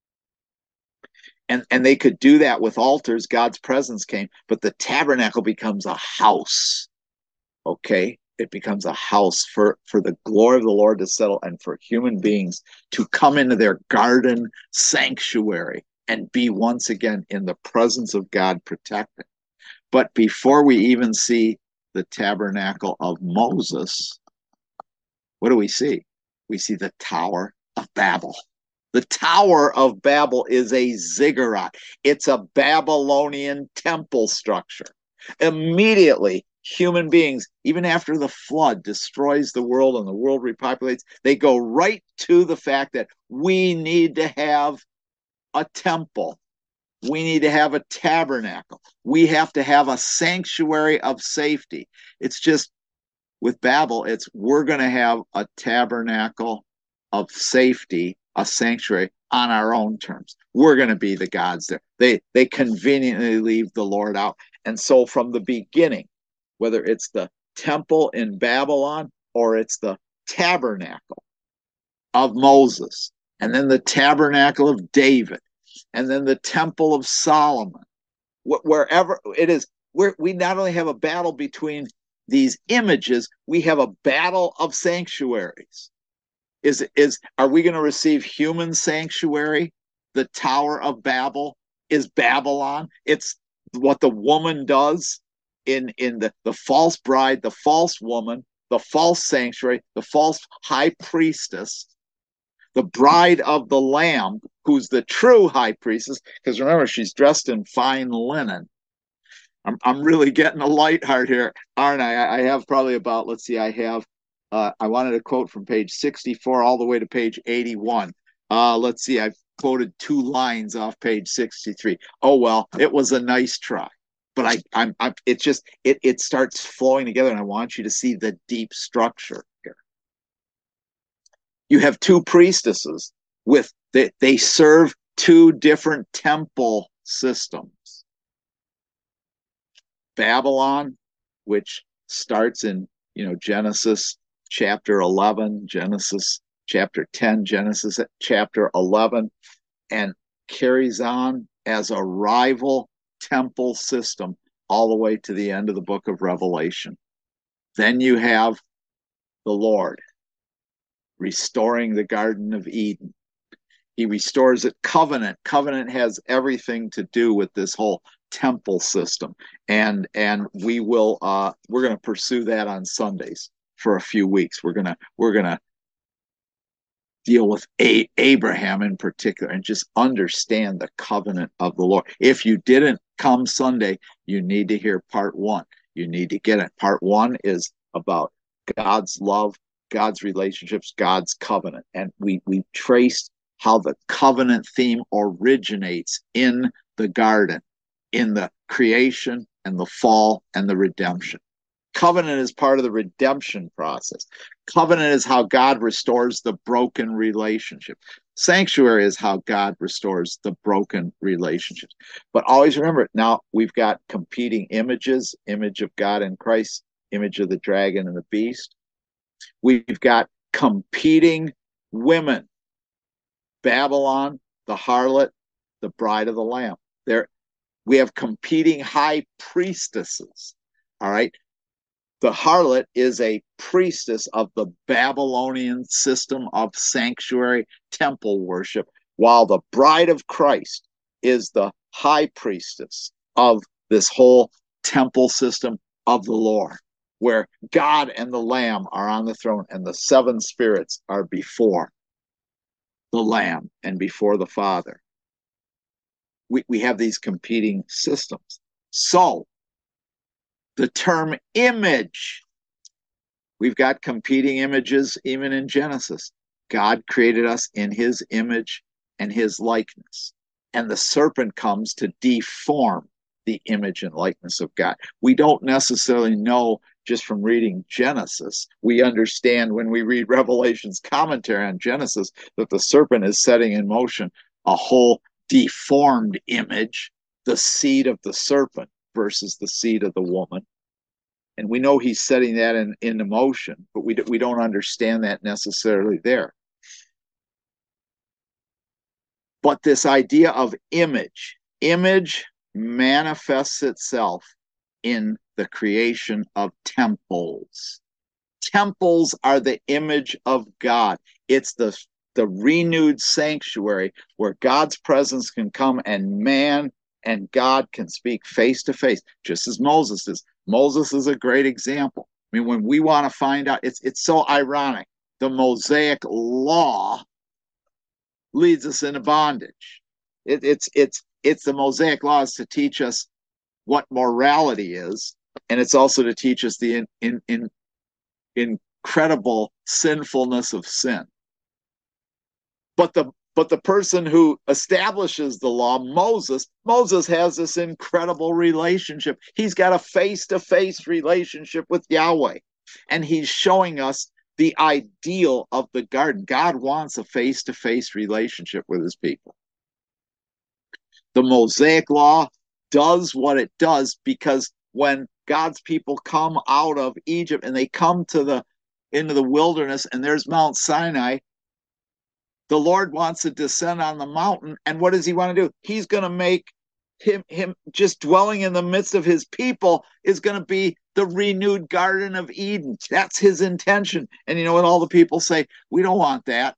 And, and they could do that with altars. God's presence came, but the tabernacle becomes a house. Okay? It becomes a house for, for the glory of the Lord to settle, and for human beings to come into their garden sanctuary and be once again in the presence of God, protected. But before we even see the tabernacle of Moses, what do we see? We see the Tower of Babel. The Tower of Babel is a ziggurat. It's a Babylonian temple structure. Immediately, human beings, even after the flood destroys the world and the world repopulates, they go right to the fact that we need to have a temple. We need to have a tabernacle. We have to have a sanctuary of safety. It's just, with Babel, it's we're going to have a tabernacle of safety, a sanctuary on our own terms. We're going to be the gods there. They they conveniently leave the Lord out. And so from the beginning, whether it's the temple in Babylon or it's the tabernacle of Moses, and then the tabernacle of David, and then the temple of Solomon, wh- wherever it is, where we not only have a battle between these images, we have a battle of sanctuaries. Is is are we going to receive human sanctuary? The Tower of Babel is Babylon. It's what the woman does in in the the false bride, the false woman, the false sanctuary, the false high priestess, the bride of the Lamb, who's the true high priestess. Because remember, she's dressed in fine linen. I'm I'm really getting a light heart here, aren't I? I have probably about, let's see, I have, uh, I wanted a quote from page sixty-four all the way to page eighty-one. Uh, let's see, I've quoted two lines off page sixty-three. Oh, well, it was a nice try. But I, I'm, I'm, it just, it, it starts flowing together, and I want you to see the deep structure here. You have two priestesses with, they, they serve two different temple systems. Babylon, which starts in, you know, Genesis chapter eleven, Genesis chapter ten, Genesis chapter eleven, and carries on as a rival temple system all the way to the end of the book of Revelation. Then you have the Lord, restoring the Garden of Eden. He restores it. Covenant. Covenant has everything to do with this whole temple system. And and we will uh we're gonna pursue that on Sundays for a few weeks. We're gonna we're gonna deal with a- Abraham in particular and just understand the covenant of the Lord. If you didn't come Sunday, you need to hear part one. You need to get it. Part one is about God's love, God's relationships, God's covenant. And we, we traced how the covenant theme originates in the garden, in the creation and the fall and the redemption. Covenant is part of the redemption process. Covenant is how God restores the broken relationship. Sanctuary is how God restores the broken relationships. But always remember, now we've got competing images, image of God and Christ, image of the dragon and the beast. We've got competing women, Babylon, the harlot, the bride of the Lamb. There, we have competing high priestesses, all right? The harlot is a priestess of the Babylonian system of sanctuary temple worship, while the bride of Christ is the high priestess of this whole temple system of the Lord, where God and the Lamb are on the throne and the seven spirits are before the Lamb and before the Father. We, we have these competing systems. So, the term image, we've got competing images even in Genesis. God created us in his image and his likeness. And the serpent comes to deform the image and likeness of God. We don't necessarily know just from reading Genesis. We understand when we read Revelation's commentary on Genesis that the serpent is setting in motion a whole deformed image, the seed of the serpent versus the seed of the woman. And we know he's setting that in, into motion, but we, we don't understand that necessarily there. But this idea of image, image manifests itself in the creation of temples. Temples are the image of God. It's the, the renewed sanctuary where God's presence can come and man and God can speak face to face, just as Moses is. Moses is a great example. I mean, when we want to find out, it's it's so ironic. The Mosaic law leads us into bondage. It, it's it's it's the Mosaic laws to teach us what morality is, and it's also to teach us the in, in, in incredible sinfulness of sin. But the But the person who establishes the law, Moses, Moses has this incredible relationship. He's got a face-to-face relationship with Yahweh. And he's showing us the ideal of the garden. God wants a face-to-face relationship with his people. The Mosaic law does what it does because when God's people come out of Egypt and they come to the into the wilderness and there's Mount Sinai, the Lord wants to descend on the mountain. And what does he want to do? He's going to make him, him just dwelling in the midst of his people is going to be the renewed Garden of Eden. That's his intention. And you know what all the people say? We don't want that.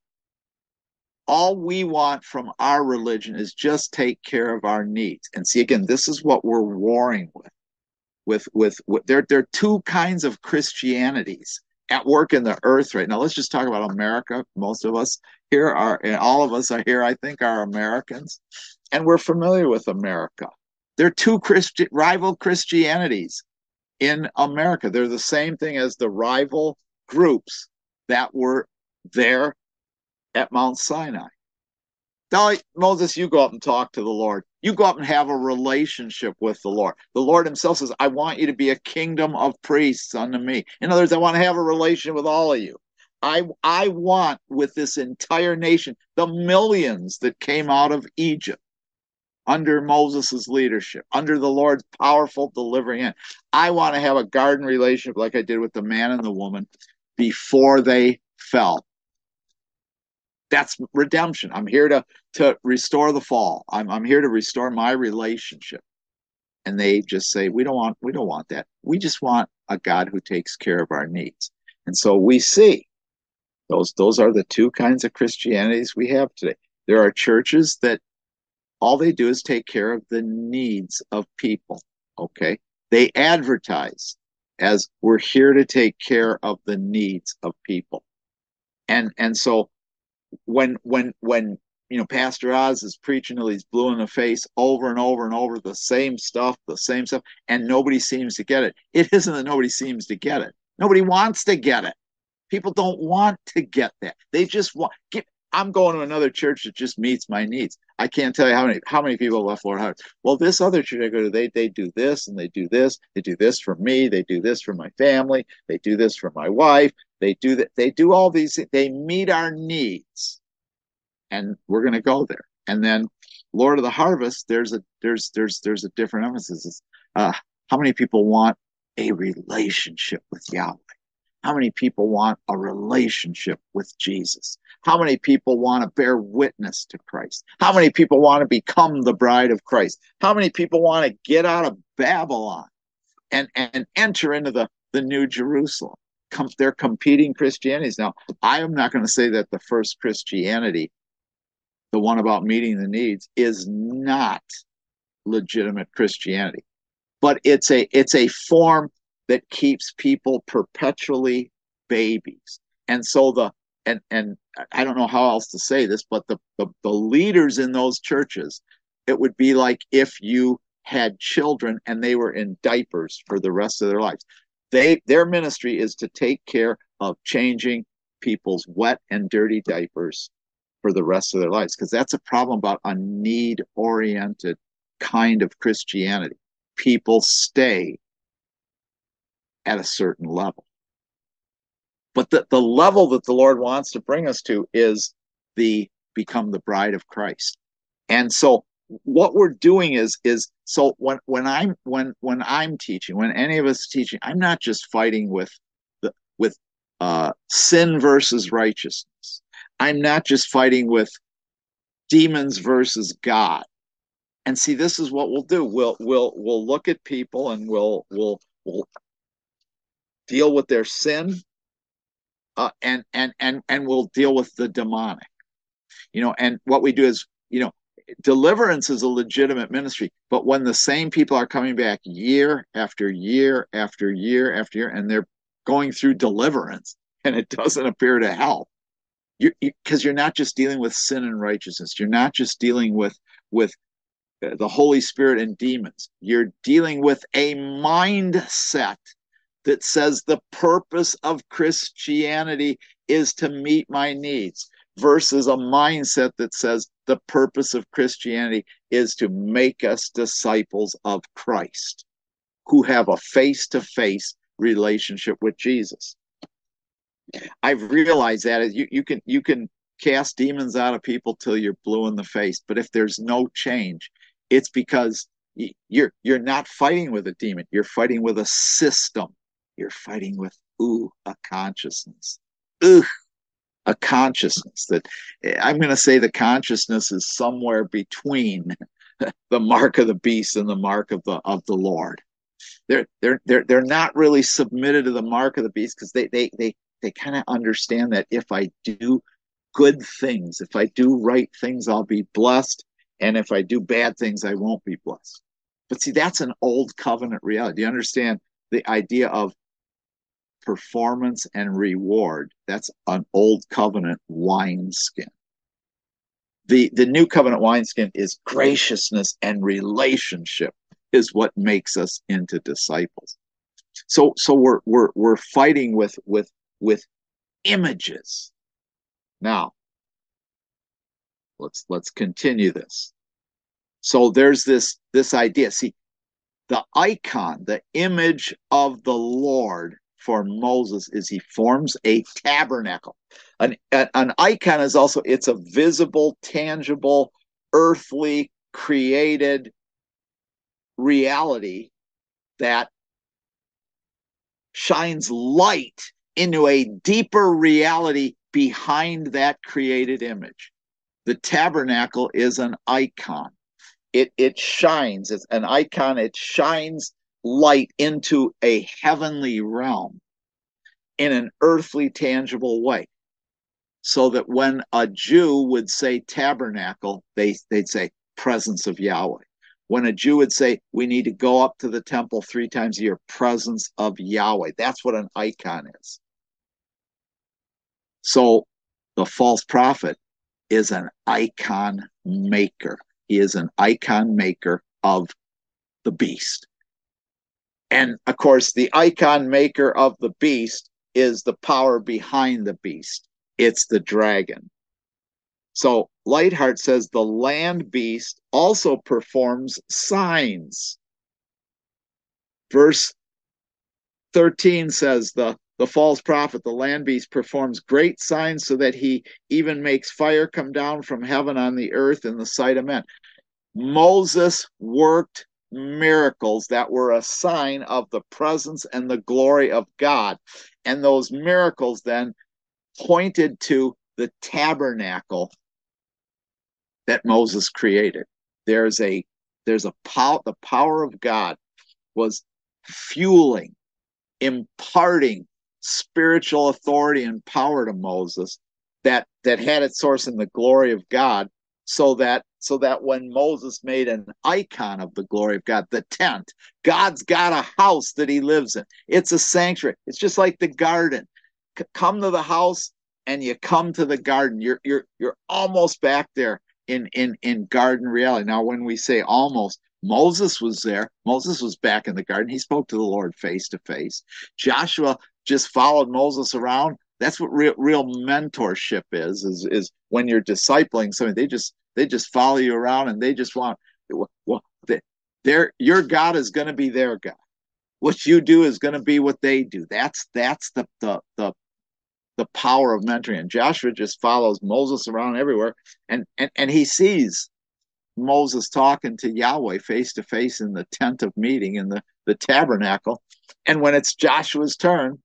All we want from our religion is just take care of our needs. And see, again, this is what we're warring with. With, with, with there, there are two kinds of Christianities at work in the earth right now. Let's just talk about America. Most of us here are, and all of us are here, I think, are Americans, and we're familiar with America. There are two Christi- rival Christianities in America. They're the same thing as the rival groups that were there at Mount Sinai. Now, Moses, you go up and talk to the Lord. You go up and have a relationship with the Lord. The Lord himself says, I want you to be a kingdom of priests unto me. In other words, I want to have a relationship with all of you. I, I want with this entire nation, the millions that came out of Egypt under Moses' leadership, under the Lord's powerful delivering hand. I want to have a garden relationship like I did with the man and the woman before they fell. That's redemption. I'm here to, to restore the fall. I'm, I'm here to restore my relationship. And they just say, we don't want, we don't want that. We just want a God who takes care of our needs. And so we see Those those are the two kinds of Christianities we have today. There are churches that all they do is take care of the needs of people. Okay. They advertise as we're here to take care of the needs of people. And and so when when when you know Pastor Oz is preaching till he's blue in the face over and over and over the same stuff, the same stuff, and nobody seems to get it. It isn't that nobody seems to get it. Nobody wants to get it. People don't want to get that. They just want get I'm going to another church that just meets my needs. I can't tell you how many how many people left Lord Howard. Well, this other church I go to, they they do this and they do this. They do this for me. They do this for my family. They do this for my wife. They do that. They do all these things. They meet our needs, and we're going to go there. And then, Lord of the Harvest, there's a there's there's there's a different emphasis. It's, uh, how many people want a relationship with Yahweh? How many people want a relationship with Jesus? How many people want to bear witness to Christ? How many people want to become the bride of Christ? How many people want to get out of Babylon and, and enter into the, the New Jerusalem? Com- they're competing Christianities. Now, I am not going to say that the first Christianity, the one about meeting the needs, is not legitimate Christianity, but it's a it's a form that keeps people perpetually babies. And so the and and I don't know how else to say this, but the, the the leaders in those churches, it would be like if you had children and they were in diapers for the rest of their lives. They their ministry is to take care of changing people's wet and dirty diapers for the rest of their lives, because that's a problem about a need-oriented kind of Christianity. People stay at a certain level. But the, the level that the Lord wants to bring us to is the become the bride of Christ. And so what we're doing is is so when when I'm when when I'm teaching, when any of us are teaching, I'm not just fighting with the with uh, sin versus righteousness. I'm not just fighting with demons versus God. And see, this is what we'll do. We'll we'll we'll look at people and we'll we'll we'll deal with their sin, uh, and and and and we'll deal with the demonic. You know, and what we do is, you know, deliverance is a legitimate ministry, but when the same people are coming back year after year after year after year, and they're going through deliverance, and it doesn't appear to help, you because you, you're not just dealing with sin and righteousness, you're not just dealing with with the Holy Spirit and demons, you're dealing with a mindset that says the purpose of Christianity is to meet my needs, versus a mindset that says the purpose of Christianity is to make us disciples of Christ who have a face-to-face relationship with Jesus. I've realized that you, you can you can cast demons out of people till you're blue in the face, but if there's no change, it's because you're you're not fighting with a demon, you're fighting with a system. You're fighting with, ooh, a consciousness. Ooh, a consciousness that I'm going to say the consciousness is somewhere between the mark of the beast and the mark of the of the Lord. They're they're they're they're not really submitted to the mark of the beast because they they they they kind of understand that if I do good things, if I do right things, I'll be blessed, and if I do bad things, I won't be blessed. But see, that's an old covenant reality. Do you understand the idea of performance and reward? That's an old covenant wineskin. The, the new covenant wineskin is graciousness and relationship is what makes us into disciples. So so we're we're we're fighting with with with images. Now, let's let's continue this. So there's this this idea. See, the icon, the image of the Lord for Moses is he forms a tabernacle. An, an icon is also, it's a visible, tangible, earthly, created reality that shines light into a deeper reality behind that created image. The tabernacle is an icon. It, it shines, it's an icon, it shines light into a heavenly realm in an earthly, tangible way. so that when a Jew would say tabernacle, they, they'd say presence of Yahweh. When a Jew would say, we need to go up to the temple three times a year, presence of Yahweh. That's what an icon is. So the false prophet is an icon maker. He is an icon maker of the beast. And of course, the icon maker of the beast is the power behind the beast. It's the dragon. So Lightheart says the land beast also performs signs. Verse thirteen says the, the false prophet, the land beast, performs great signs so that he even makes fire come down from heaven on the earth in the sight of men. Moses worked miracles that were a sign of the presence and the glory of God. And those miracles then pointed to the tabernacle that Moses created. There's a there's a power, the power of God was fueling, imparting spiritual authority and power to Moses that that had its source in the glory of God, so that so that when Moses made an icon of the glory of God, the tent, God's got a house that he lives in. It's a sanctuary. It's just like the garden. C- come to the house and you come to the garden. You're you're you're almost back there in in in garden reality. Now, when we say almost, Moses was there. Moses was back in the garden. He spoke to the Lord face to face. Joshua just followed Moses around. That's what real, real mentorship is, is, is when you're discipling somebody, they just, they just follow you around and they just want, well, their, your God is going to be their God. What you do is going to be what they do. That's, that's the, the, the, the power of mentoring. And Joshua just follows Moses around everywhere. And, and, and he sees Moses talking to Yahweh face to face in the tent of meeting, in the, the tabernacle. And when it's Joshua's turn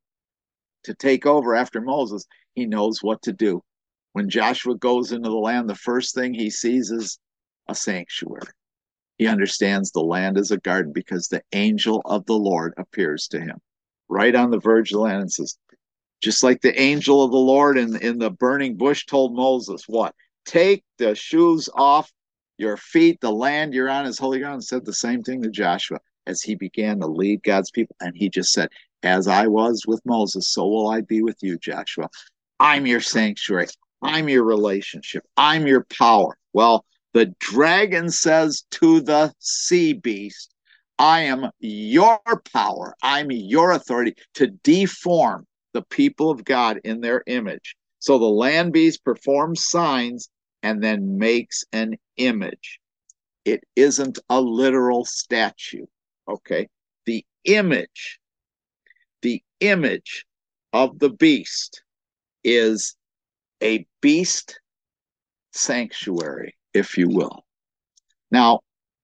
to take over after Moses, he knows what to do. When Joshua goes into the land, the first thing he sees is a sanctuary. He understands the land is a garden because the angel of the Lord appears to him right on the verge of the land and says, just like the angel of the Lord in, in the burning bush told Moses, what? Take the shoes off your feet, the land you're on is holy ground, and said the same thing to Joshua as he began to lead God's people. And he just said, as I was with Moses, so will I be with you, Joshua. I'm your sanctuary. I'm your relationship. I'm your power. Well, the dragon says to the sea beast, I am your power. I'm your authority to deform the people of God in their image. So the land beast performs signs and then makes an image. It isn't a literal statue. Okay. The image, the image of the beast is a beast sanctuary, if you will. Now,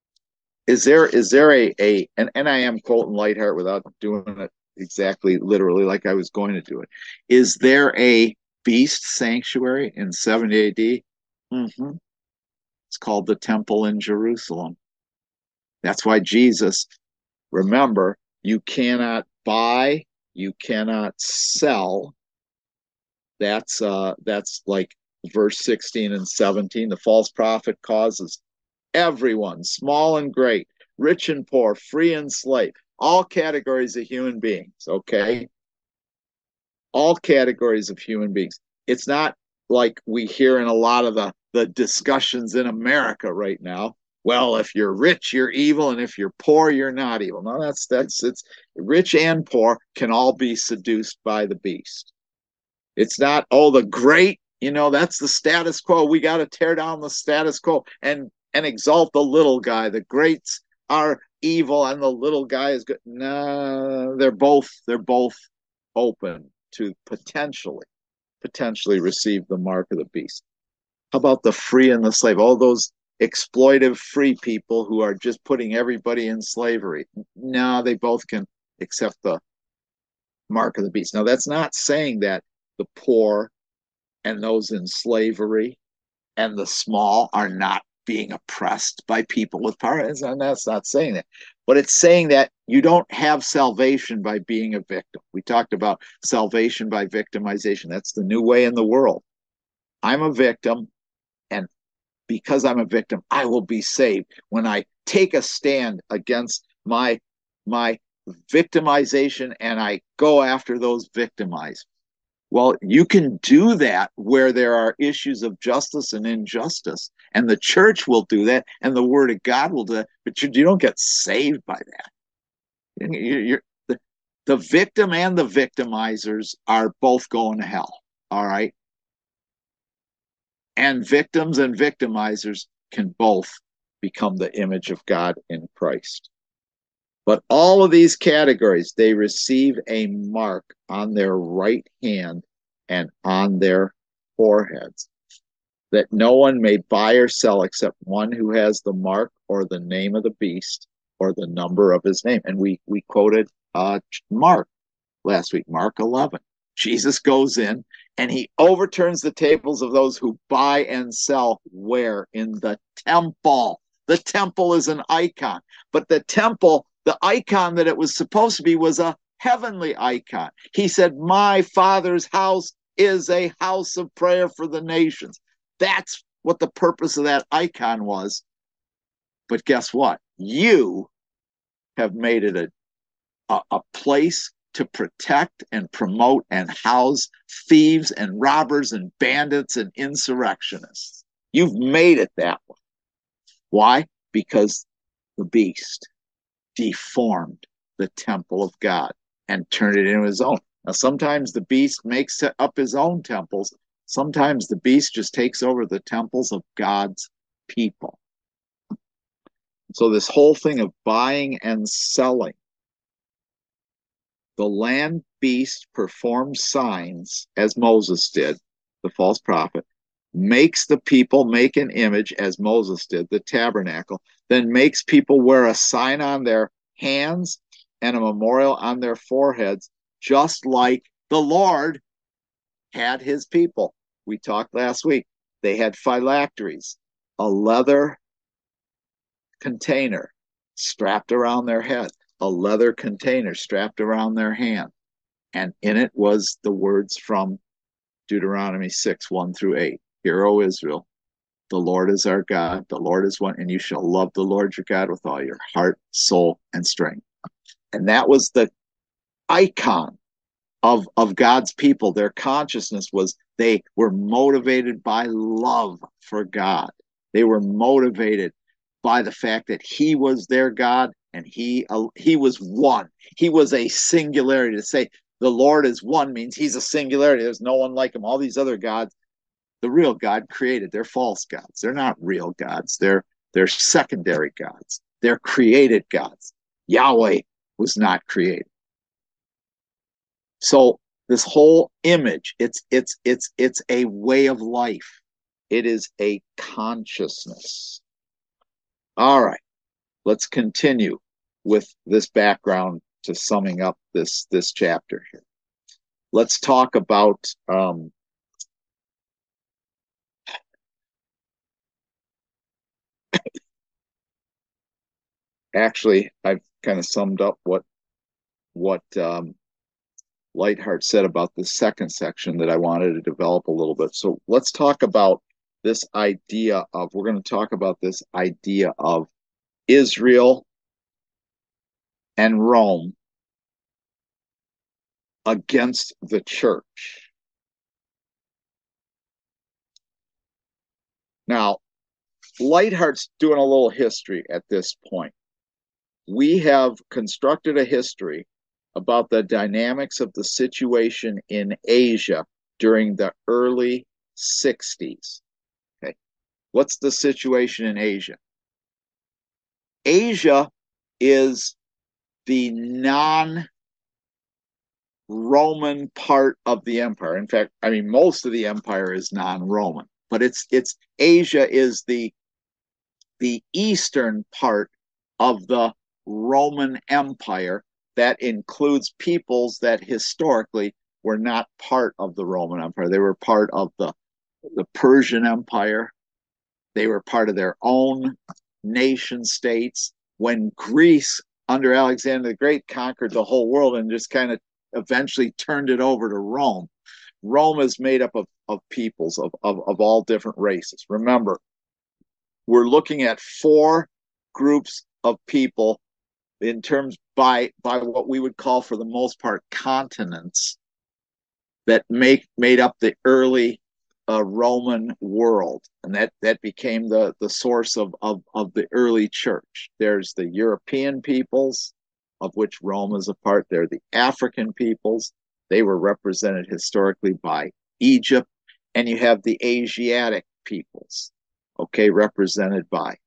is there is there a a and, and I am quoting Lightheart without doing it exactly literally like I was going to do it. Is there a beast sanctuary in seventy A D? Mm-hmm. It's called the temple in Jerusalem. That's why Jesus, remember, you cannot buy, you cannot sell. That's uh that's like verse sixteen and seventeen. The false prophet causes everyone, small and great, rich and poor, free and slave, all categories of human beings, okay? All categories of human beings. It's not like we hear in a lot of the, the discussions in America right now. Well, if you're rich, you're evil, and if you're poor, you're not evil. No, that's that's it's rich and poor can all be seduced by the beast. It's not, oh, the great, you know, that's the status quo. We got to tear down the status quo and and exalt the little guy. The greats are evil and the little guy is good. No, they're both they're both open to potentially potentially receive the mark of the beast. How about the free and the slave? All those exploitive free people who are just putting everybody in slavery. No, they both can accept the mark of the beast. Now, that's not saying that the poor and those in slavery and the small are not being oppressed by people with power. And that's not saying that. But it's saying that you don't have salvation by being a victim. We talked about salvation by victimization. That's the new way in the world. I'm a victim, and because I'm a victim, I will be saved. When I take a stand against my my victimization and I go after those victimized. Well, you can do that where there are issues of justice and injustice, and the church will do that, and the Word of God will do that. But you, you don't get saved by that. You're, you're, the, the victim and the victimizers are both going to hell. All right, and victims and victimizers can both become the image of God in Christ. But all of these categories, they receive a mark on their right hand and on their foreheads, that no one may buy or sell except one who has the mark or the name of the beast or the number of his name. And we we quoted uh, Mark last week, Mark eleven. Jesus goes in and he overturns the tables of those who buy and sell where? In the temple. The temple is an icon, but the temple, the icon that it was supposed to be, was a heavenly icon. He said, my Father's house is a house of prayer for the nations. That's what the purpose of that icon was. But guess what? You have made it a, a, a place to protect and promote and house thieves and robbers and bandits and insurrectionists. You've made it that way. Why? Because the beast deformed the temple of God and turned it into his own. Now, sometimes the beast makes up his own temples. Sometimes the beast just takes over the temples of God's people. So this whole thing of buying and selling, the land beast performs signs, as Moses did, the false prophet, makes the people make an image, as Moses did, the tabernacle, then makes people wear a sign on their hands and a memorial on their foreheads, just like the Lord had his people. We talked last week. They had phylacteries, a leather container strapped around their head, a leather container strapped around their hand, and in it was the words from Deuteronomy six, one through eight. Hear, O Israel, the Lord is our God, the Lord is one, and you shall love the Lord your God with all your heart, soul, and strength. And that was the icon of, of God's people. Their consciousness was they were motivated by love for God. They were motivated by the fact that he was their God and he, uh, he was one. He was a singularity. To say the Lord is one means he's a singularity. There's no one like him. All these other gods, the real God created. They're false gods. They're not real gods. They're they're secondary gods. They're created gods. Yahweh was not created. So this whole image, it's it's it's it's a way of life. It is a consciousness. All right, let's continue with this background to summing up this this chapter here. Let's talk about um, actually, I've kind of summed up what what um, Lightheart said about the second section that I wanted to develop a little bit. So let's talk about this idea of, we're going to talk about this idea of Israel and Rome against the church. Now, Lightheart's doing a little history at this point. We have constructed a history about the dynamics of the situation in Asia during the early sixties. Okay. What's the situation in Asia? Asia is the non-Roman part of the empire. In fact, I mean, most of the empire is non-Roman, but it's it's Asia is the the eastern part of the Roman Empire that includes peoples that historically were not part of the Roman Empire. They were part of the, the Persian Empire. They were part of their own nation states. When Greece, under Alexander the Great, conquered the whole world and just kind of eventually turned it over to Rome, Rome is made up of, of peoples of, of, of all different races. Remember, we're looking at four groups of people in terms by by what we would call, for the most part, continents that make made up the early uh, Roman world, and that that became the the source of, of of the early church. There's the European peoples, of which Rome is a part. There are the African peoples. They were represented historically by Egypt, and you have the Asiatic peoples, okay, represented by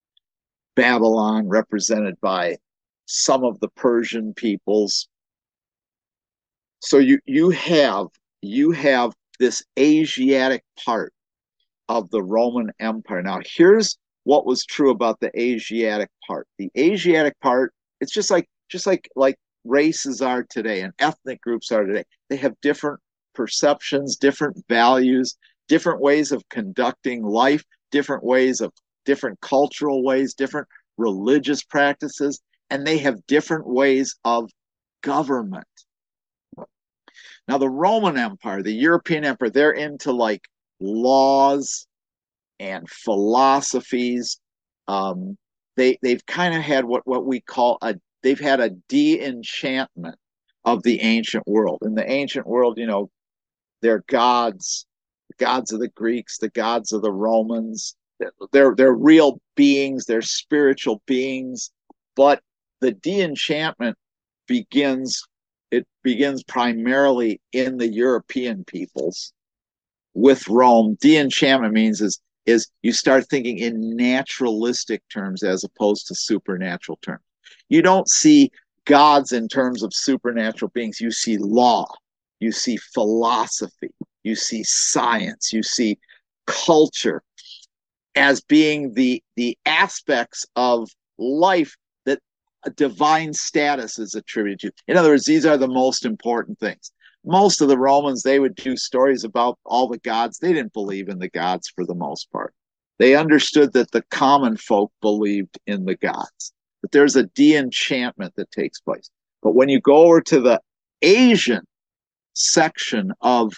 Babylon, represented by some of the Persian peoples. So you you have you have this Asiatic part of the Roman Empire. Now, here's what was true about the Asiatic part. The Asiatic part, it's just like just like like races are today and ethnic groups are today. They have different perceptions, different values, different ways of conducting life, different ways of different cultural ways, different religious practices, and they have different ways of government. Now, the Roman Empire, the European Empire, they're into like laws and philosophies. Um, they they've kind of had what what we call a they've had a de-enchantment of the ancient world. In the ancient world, you know, they're gods, the gods of the Greeks, the gods of the Romans. They're they're real beings, they're spiritual beings, but the de-enchantment begins it begins primarily in the European peoples with Rome. De-enchantment means is is you start thinking in naturalistic terms as opposed to supernatural terms. You don't see gods in terms of supernatural beings. You see law, you see philosophy, you see science, you see culture as being the the aspects of life that a divine status is attributed to. In other words, these are the most important things. Most of the Romans, they would do stories about all the gods. They didn't believe in the gods for the most part. They understood that the common folk believed in the gods. But there's a de-enchantment that takes place. But when you go over to the Asian section of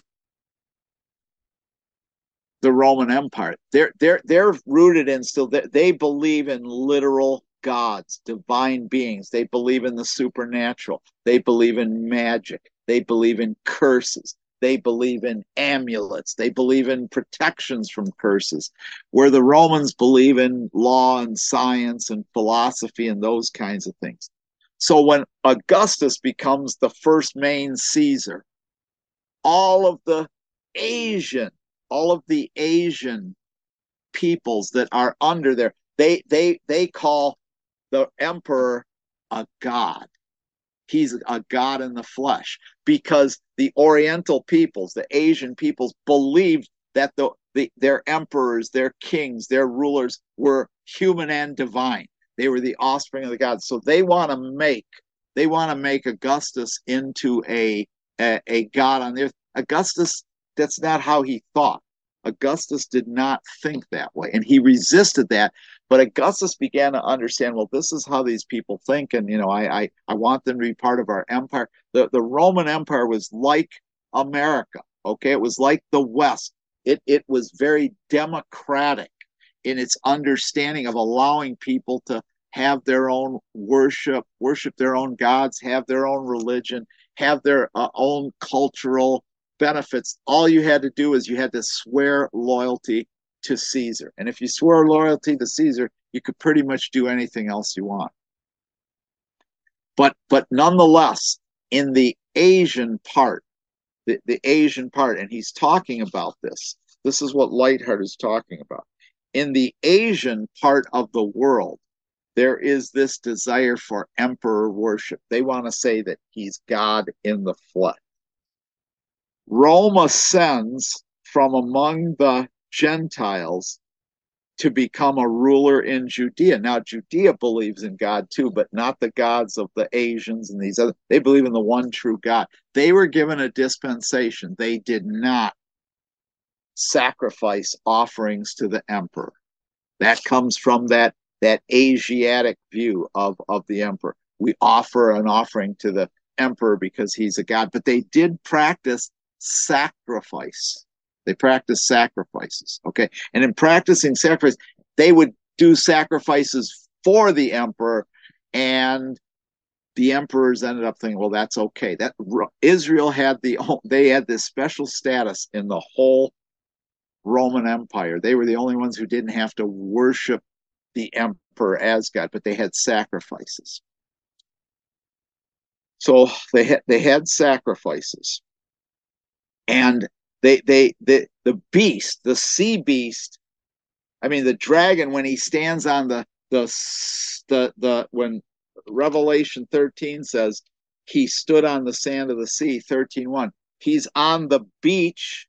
the Roman Empire, they're they're they're rooted in still they, they believe in literal gods, divine beings. They believe in the supernatural. They believe in magic. They believe in curses. They believe in amulets. They believe in protections from curses, where the Romans believe in law and science and philosophy and those kinds of things. So when Augustus becomes the first main Caesar, all of the Asian, all of the Asian peoples that are under there, they they they call the emperor a god. He's a god in the flesh, because the Oriental peoples, the Asian peoples, believed that the, the their emperors, their kings, their rulers were human and divine. They were the offspring of the gods. So they want to make they want to make Augustus into a, a a god on the earth. Augustus, that's not how he thought. Augustus did not think that way, and he resisted that. But Augustus began to understand, well, this is how these people think, and you know, I I, I want them to be part of our empire. The the Roman Empire was like America, okay? It was like the West. It it was very democratic in its understanding of allowing people to have their own worship, worship their own gods, have their own religion, have their uh, own cultural benefits. All you had to do is you had to swear loyalty to Caesar. And if you swore loyalty to Caesar, you could pretty much do anything else you want. But but nonetheless, in the Asian part, the, the Asian part, and he's talking about this. This is what Leithart is talking about. In the Asian part of the world, there is this desire for emperor worship. They want to say that he's God in the flesh. Rome ascends from among the Gentiles to become a ruler in Judea. Now, Judea believes in God too, but not the gods of the Asians and these other. They believe in the one true God. They were given a dispensation. They did not sacrifice offerings to the emperor. That comes from that, that Asiatic view of, of the emperor. We offer an offering to the emperor because he's a god, but they did practice sacrifice. They practiced sacrifices, okay? And in practicing sacrifice, they would do sacrifices for the emperor, and the emperors ended up thinking, well, that's okay. That Israel had the they had this special status in the whole Roman Empire. They were the only ones who didn't have to worship the emperor as God, but they had sacrifices. So they had they had sacrifices, and they they the the beast, the sea beast. I mean, the dragon, when he stands on the the the the when Revelation thirteen says he stood on the sand of the sea, thirteen one. He's on the beach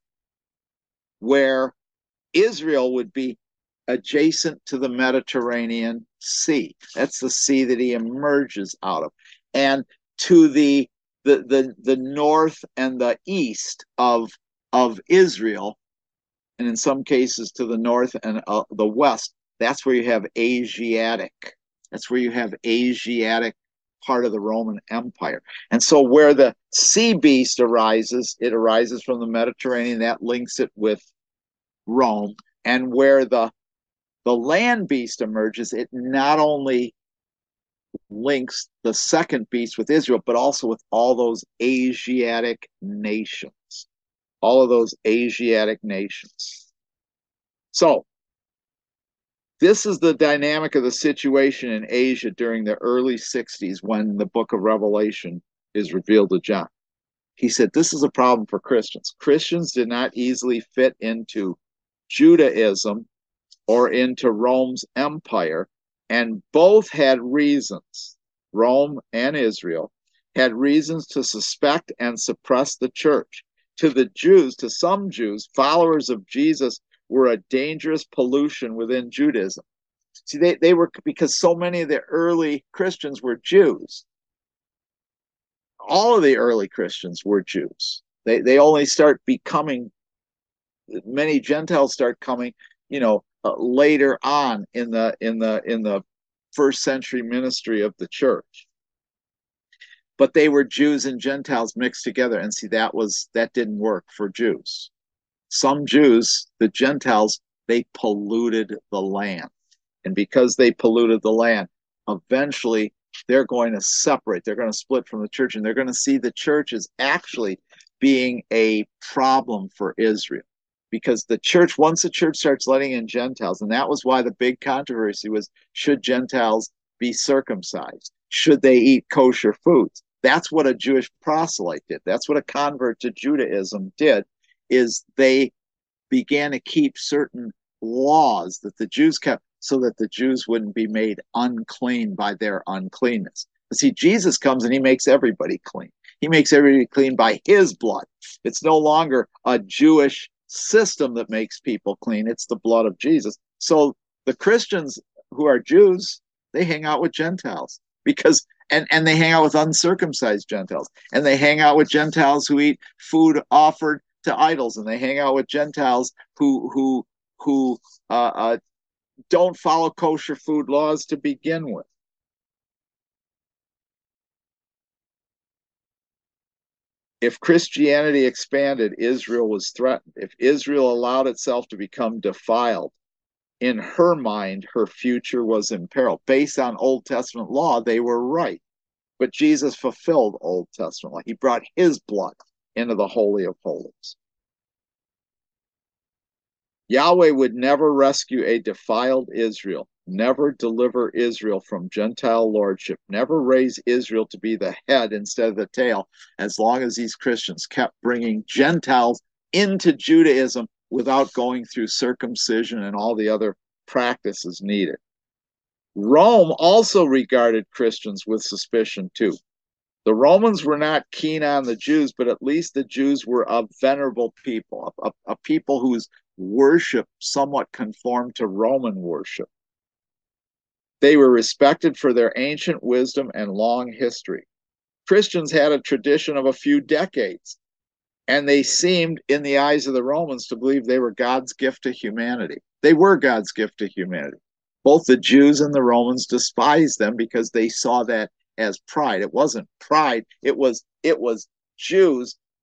where Israel would be, adjacent to the Mediterranean Sea. That's the sea that he emerges out of. And to the the the, the north and the east of of Israel, and in some cases to the north and uh, the west, that's where you have Asiatic. That's where you have Asiatic part of the Roman Empire. And so where the sea beast arises, it arises from the Mediterranean. That links it with Rome. And where the the land beast emerges, it not only links the second beast with Israel, but also with all those Asiatic nations. All of those Asiatic nations. So, this is the dynamic of the situation in Asia during the early sixties when the book of Revelation is revealed to John. He said, this is a problem for Christians. Christians did not easily fit into Judaism or into Rome's empire, and both had reasons, Rome and Israel, had reasons to suspect and suppress the church. To the Jews, to some Jews, followers of Jesus were a dangerous pollution within Judaism. See, they, they were, because so many of the early Christians were Jews. All of the early Christians were Jews. They, they only start becoming, many Gentiles start coming, you know, uh, later on in the in the in the first century ministry of the church. But they were Jews and Gentiles mixed together, and see, that was that didn't work for Jews. Some Jews, the Gentiles, they polluted the land, and because they polluted the land, eventually they're going to separate. They're going to split from the church, and they're going to see the church as actually being a problem for Israel. Because the church, once the church starts letting in Gentiles, and that was why the big controversy was, should Gentiles be circumcised? Should they eat kosher foods? That's what a Jewish proselyte did. That's what a convert to Judaism did, is they began to keep certain laws that the Jews kept so that the Jews wouldn't be made unclean by their uncleanness. But see, Jesus comes and he makes everybody clean. He makes everybody clean by his blood. It's no longer a Jewish system that makes people clean. It's the blood of Jesus. So the Christians who are Jews, they hang out with Gentiles because and and they hang out with uncircumcised Gentiles, and they hang out with Gentiles who eat food offered to idols, and they hang out with Gentiles who who who uh, uh, don't follow kosher food laws to begin with. If Christianity expanded, Israel was threatened. If Israel allowed itself to become defiled, in her mind, her future was in peril. Based on Old Testament law, they were right. But Jesus fulfilled Old Testament law. He brought his blood into the Holy of Holies. Yahweh would never rescue a defiled Israel, never deliver Israel from Gentile lordship, never raise Israel to be the head instead of the tail, as long as these Christians kept bringing Gentiles into Judaism without going through circumcision and all the other practices needed. Rome also regarded Christians with suspicion too. The Romans were not keen on the Jews, but at least the Jews were a venerable people, a, a people whose worship somewhat conformed to Roman worship. They were respected for their ancient wisdom and long history. Christians had a tradition of a few decades, and they seemed, in the eyes of the Romans, to believe they were God's gift to humanity. They were God's gift to humanity. Both the Jews and the Romans despised them because they saw that as pride. It wasn't pride. It was, it was Jews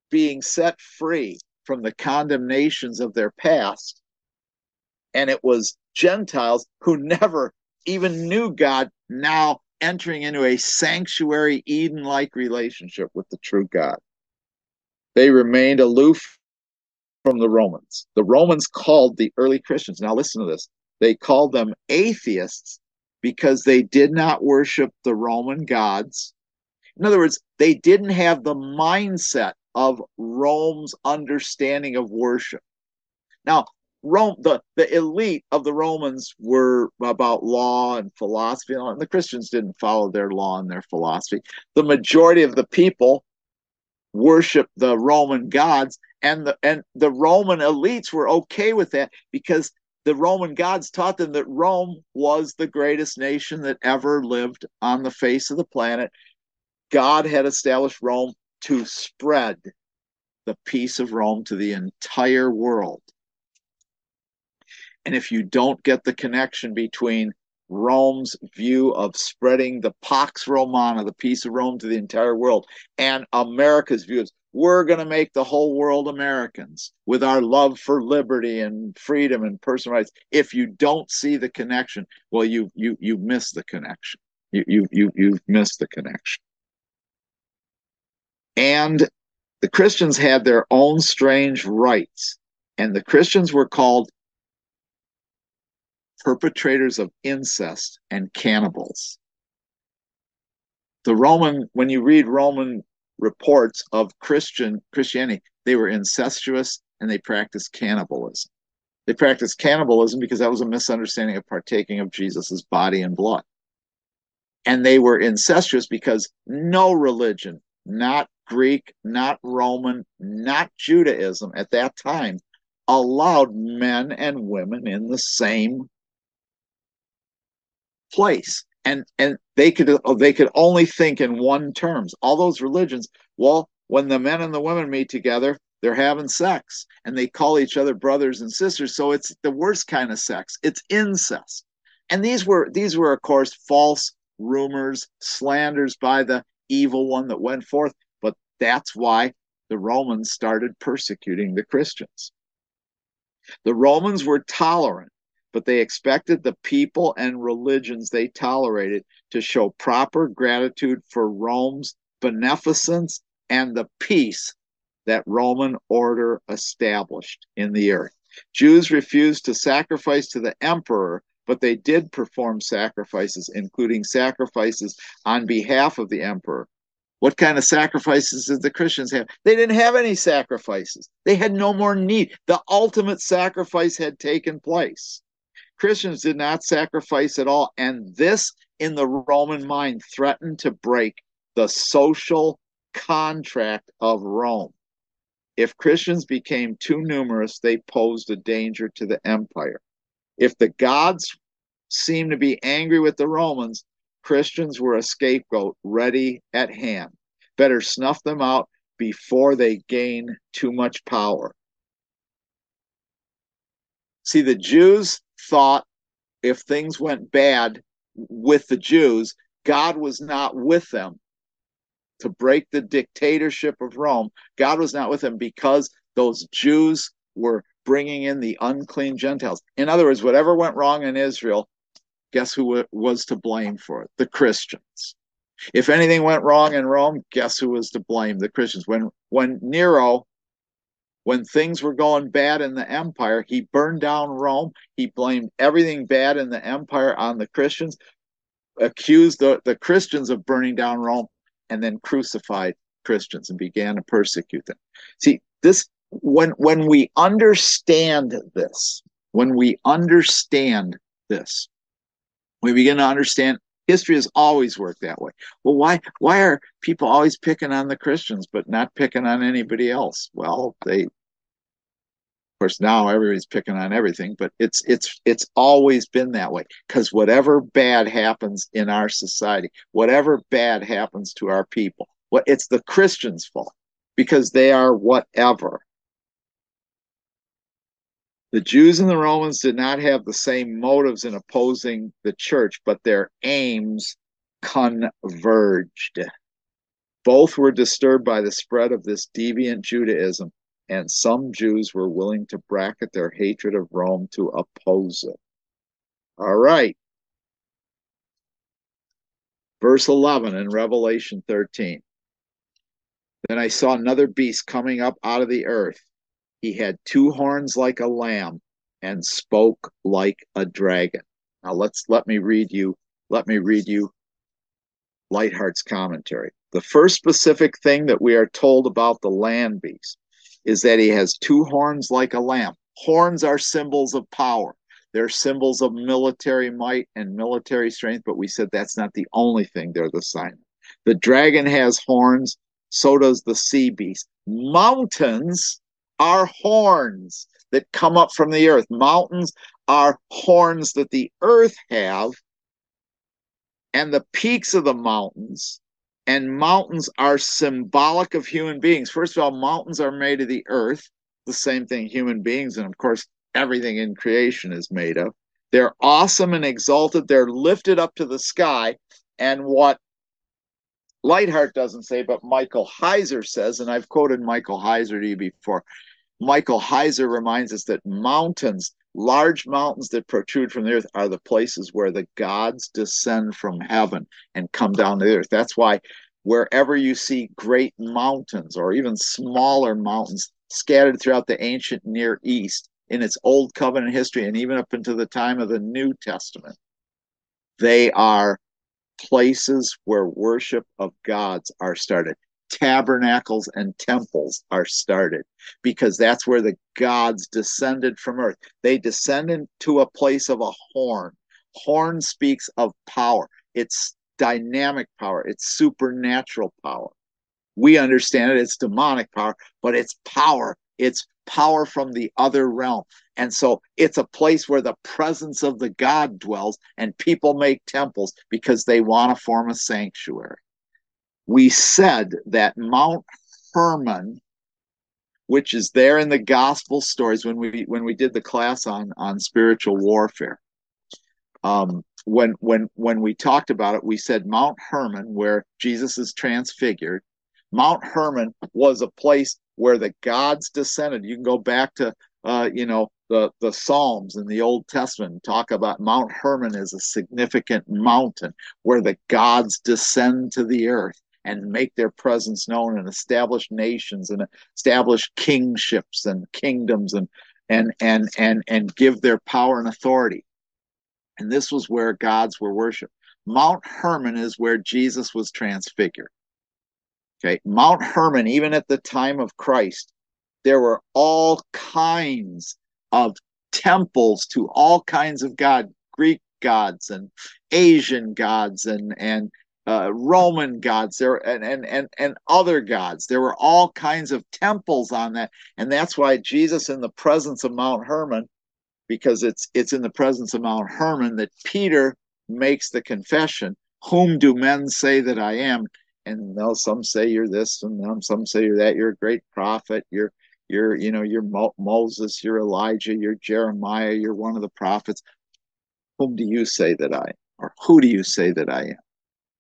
being set free from the condemnations of their past. And it was Gentiles who never even knew God now entering into a sanctuary Eden-like relationship with the true God. They remained aloof from the Romans. The Romans called the early Christians, now listen to this, they called them atheists because they did not worship the Roman gods. In other words, they didn't have the mindset of Rome's understanding of worship. Now, Rome, the, the elite of the Romans were about law and philosophy, and the Christians didn't follow their law and their philosophy. The majority of the people worshiped the Roman gods, and the and the Roman elites were okay with that because the Roman gods taught them that Rome was the greatest nation that ever lived on the face of the planet. God had established Rome to spread the peace of Rome to the entire world. And if you don't get the connection between Rome's view of spreading the Pax Romana, the peace of Rome, to the entire world, and America's view is we're going to make the whole world Americans with our love for liberty and freedom and personal rights. If you don't see the connection, well, you you you miss the connection. You you you you've missed the connection. And the Christians had their own strange rites, and the Christians were called perpetrators of incest and cannibals. The Roman, when you read Roman reports of Christian Christianity, they were incestuous and they practiced cannibalism. They practiced cannibalism because that was a misunderstanding of partaking of Jesus's body and blood. And they were incestuous because no religion, not Greek, not Roman, not Judaism at that time, allowed men and women in the same place, and and they could they could only think in one terms. All those religions, well, when the men and the women meet together, they're having sex, and they call each other brothers and sisters. So it's the worst kind of sex. It's incest, and these were these were of course false rumors, slanders by the evil one that went forth. But that's why the Romans started persecuting the Christians. The Romans were tolerant, but they expected the people and religions they tolerated to show proper gratitude for Rome's beneficence and the peace that Roman order established in the earth. Jews refused to sacrifice to the emperor, but they did perform sacrifices, including sacrifices on behalf of the emperor. What kind of sacrifices did the Christians have? They didn't have any sacrifices. They had no more need. The ultimate sacrifice had taken place. Christians did not sacrifice at all, and this, in the Roman mind, threatened to break the social contract of Rome. If Christians became too numerous, they posed a danger to the empire. If the gods seemed to be angry with the Romans, Christians were a scapegoat ready at hand. Better snuff them out before they gain too much power. See, the Jews thought if things went bad with the Jews, God was not with them to break the dictatorship of Rome. God was not with them because those Jews were bringing in the unclean Gentiles. In other words, whatever went wrong in Israel, guess who was to blame for it? The Christians. If anything went wrong in Rome, guess who was to blame? The Christians. When when Nero, when things were going bad in the empire, he burned down Rome. He blamed everything bad in the empire on the Christians, accused the, the Christians of burning down Rome, and then crucified Christians and began to persecute them. See, this when when we understand this, when we understand this, we begin to understand history has always worked that way. Well, why why are people always picking on the Christians but not picking on anybody else? Well, they, of course, now everybody's picking on everything, but it's it's it's always been that way. Because whatever bad happens in our society, whatever bad happens to our people, what it's the Christians' fault because they are whatever. The Jews and the Romans did not have the same motives in opposing the church, but their aims converged. Both were disturbed by the spread of this deviant Judaism, and some Jews were willing to bracket their hatred of Rome to oppose it. All right. Verse eleven in Revelation thirteen. Then I saw another beast coming up out of the earth. He had two horns like a lamb and spoke like a dragon. Now let's let me read you, let me read you Lightheart's commentary. The first specific thing that we are told about the land beast is that he has two horns like a lamb. Horns are symbols of power. They're symbols of military might and military strength, but we said that's not the only thing they're the sign of. The dragon has horns, so does the sea beast. Mountains are horns that come up from the earth. Mountains are horns that the earth have, and the peaks of the mountains, and mountains are symbolic of human beings. First of all, mountains are made of the earth, the same thing human beings, and of course, everything in creation is made of. They're awesome and exalted. They're lifted up to the sky. And what Lightheart doesn't say, but Michael Heiser says, and I've quoted Michael Heiser to you before, Michael Heiser reminds us that mountains, large mountains that protrude from the earth, are the places where the gods descend from heaven and come down to the earth. That's why wherever you see great mountains or even smaller mountains scattered throughout the ancient Near East in its Old Covenant history and even up into the time of the New Testament, they are places where worship of gods are started. Tabernacles and temples are started because that's where the gods descended from earth. They descended to a place of a horn. Horn speaks of power. It's dynamic power. It's supernatural power. We understand it. It's demonic power, but it's power. It's power from the other realm. And so it's a place where the presence of the God dwells, and people make temples because they want to form a sanctuary. We said that Mount Hermon, which is there in the gospel stories when we when we did the class on on spiritual warfare, um, when when when we talked about it, we said Mount Hermon, where Jesus is transfigured. Mount Hermon was a place where the gods descended. You can go back to uh, you know the the Psalms in the Old Testament and talk about Mount Hermon as a significant mountain where the gods descend to the earth and make their presence known and establish nations and establish kingships and kingdoms and and and and and give their power and authority. And this was where gods were worshipped. Mount Hermon is where Jesus was transfigured. Okay, Mount Hermon, even at the time of Christ, there were all kinds of temples to all kinds of gods, Greek gods and Asian gods and and Uh, Roman gods there and, and and and other gods. There were all kinds of temples on that, and that's why Jesus, in the presence of Mount Hermon, because it's it's in the presence of Mount Hermon that Peter makes the confession, "Whom do men say that I am?" And well, some say you're this, and some say you're that. You're a great prophet. You're you're you know you're Mo- Moses. You're Elijah. You're Jeremiah. You're one of the prophets. Whom do you say that I am? Or who do you say that I am?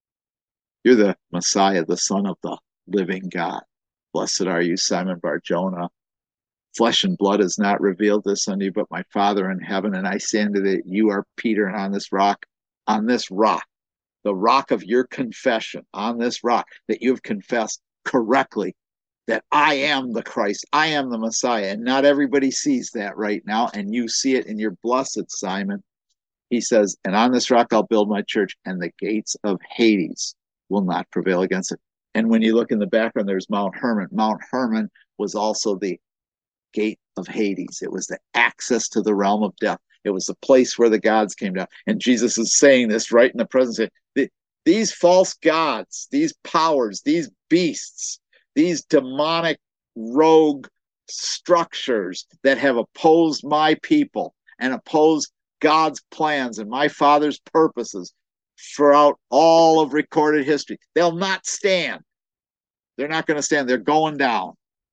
You're the Messiah, the Son of the living God. Blessed are you, Simon Bar-Jonah. Flesh and blood has not revealed this unto you, but my Father in heaven. And I say unto thee, you are Peter, and on this rock, on this rock, the rock of your confession, on this rock that you have confessed correctly, that I am the Christ, I am the Messiah. And not everybody sees that right now, and you see it, and you're blessed, Simon. He says, and on this rock I'll build my church, and the gates of Hades will not prevail against it. And when you look in the background, there's Mount Hermon. Mount Hermon was also the gate of Hades. It was the access to the realm of death. It was the place where the gods came down. And Jesus is saying this right in the presence of the, these false gods, these powers, these beasts, these demonic rogue structures that have opposed my people and opposed God's plans and my Father's purposes throughout all of recorded history. They'll not stand. They're not going to stand. They're going down.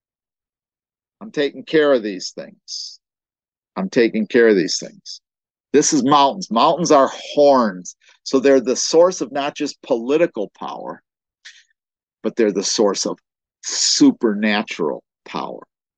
I'm taking care of these things. I'm taking care of these things. This is mountains. Mountains are horns. So they're the source of not just political power, but they're the source of supernatural power.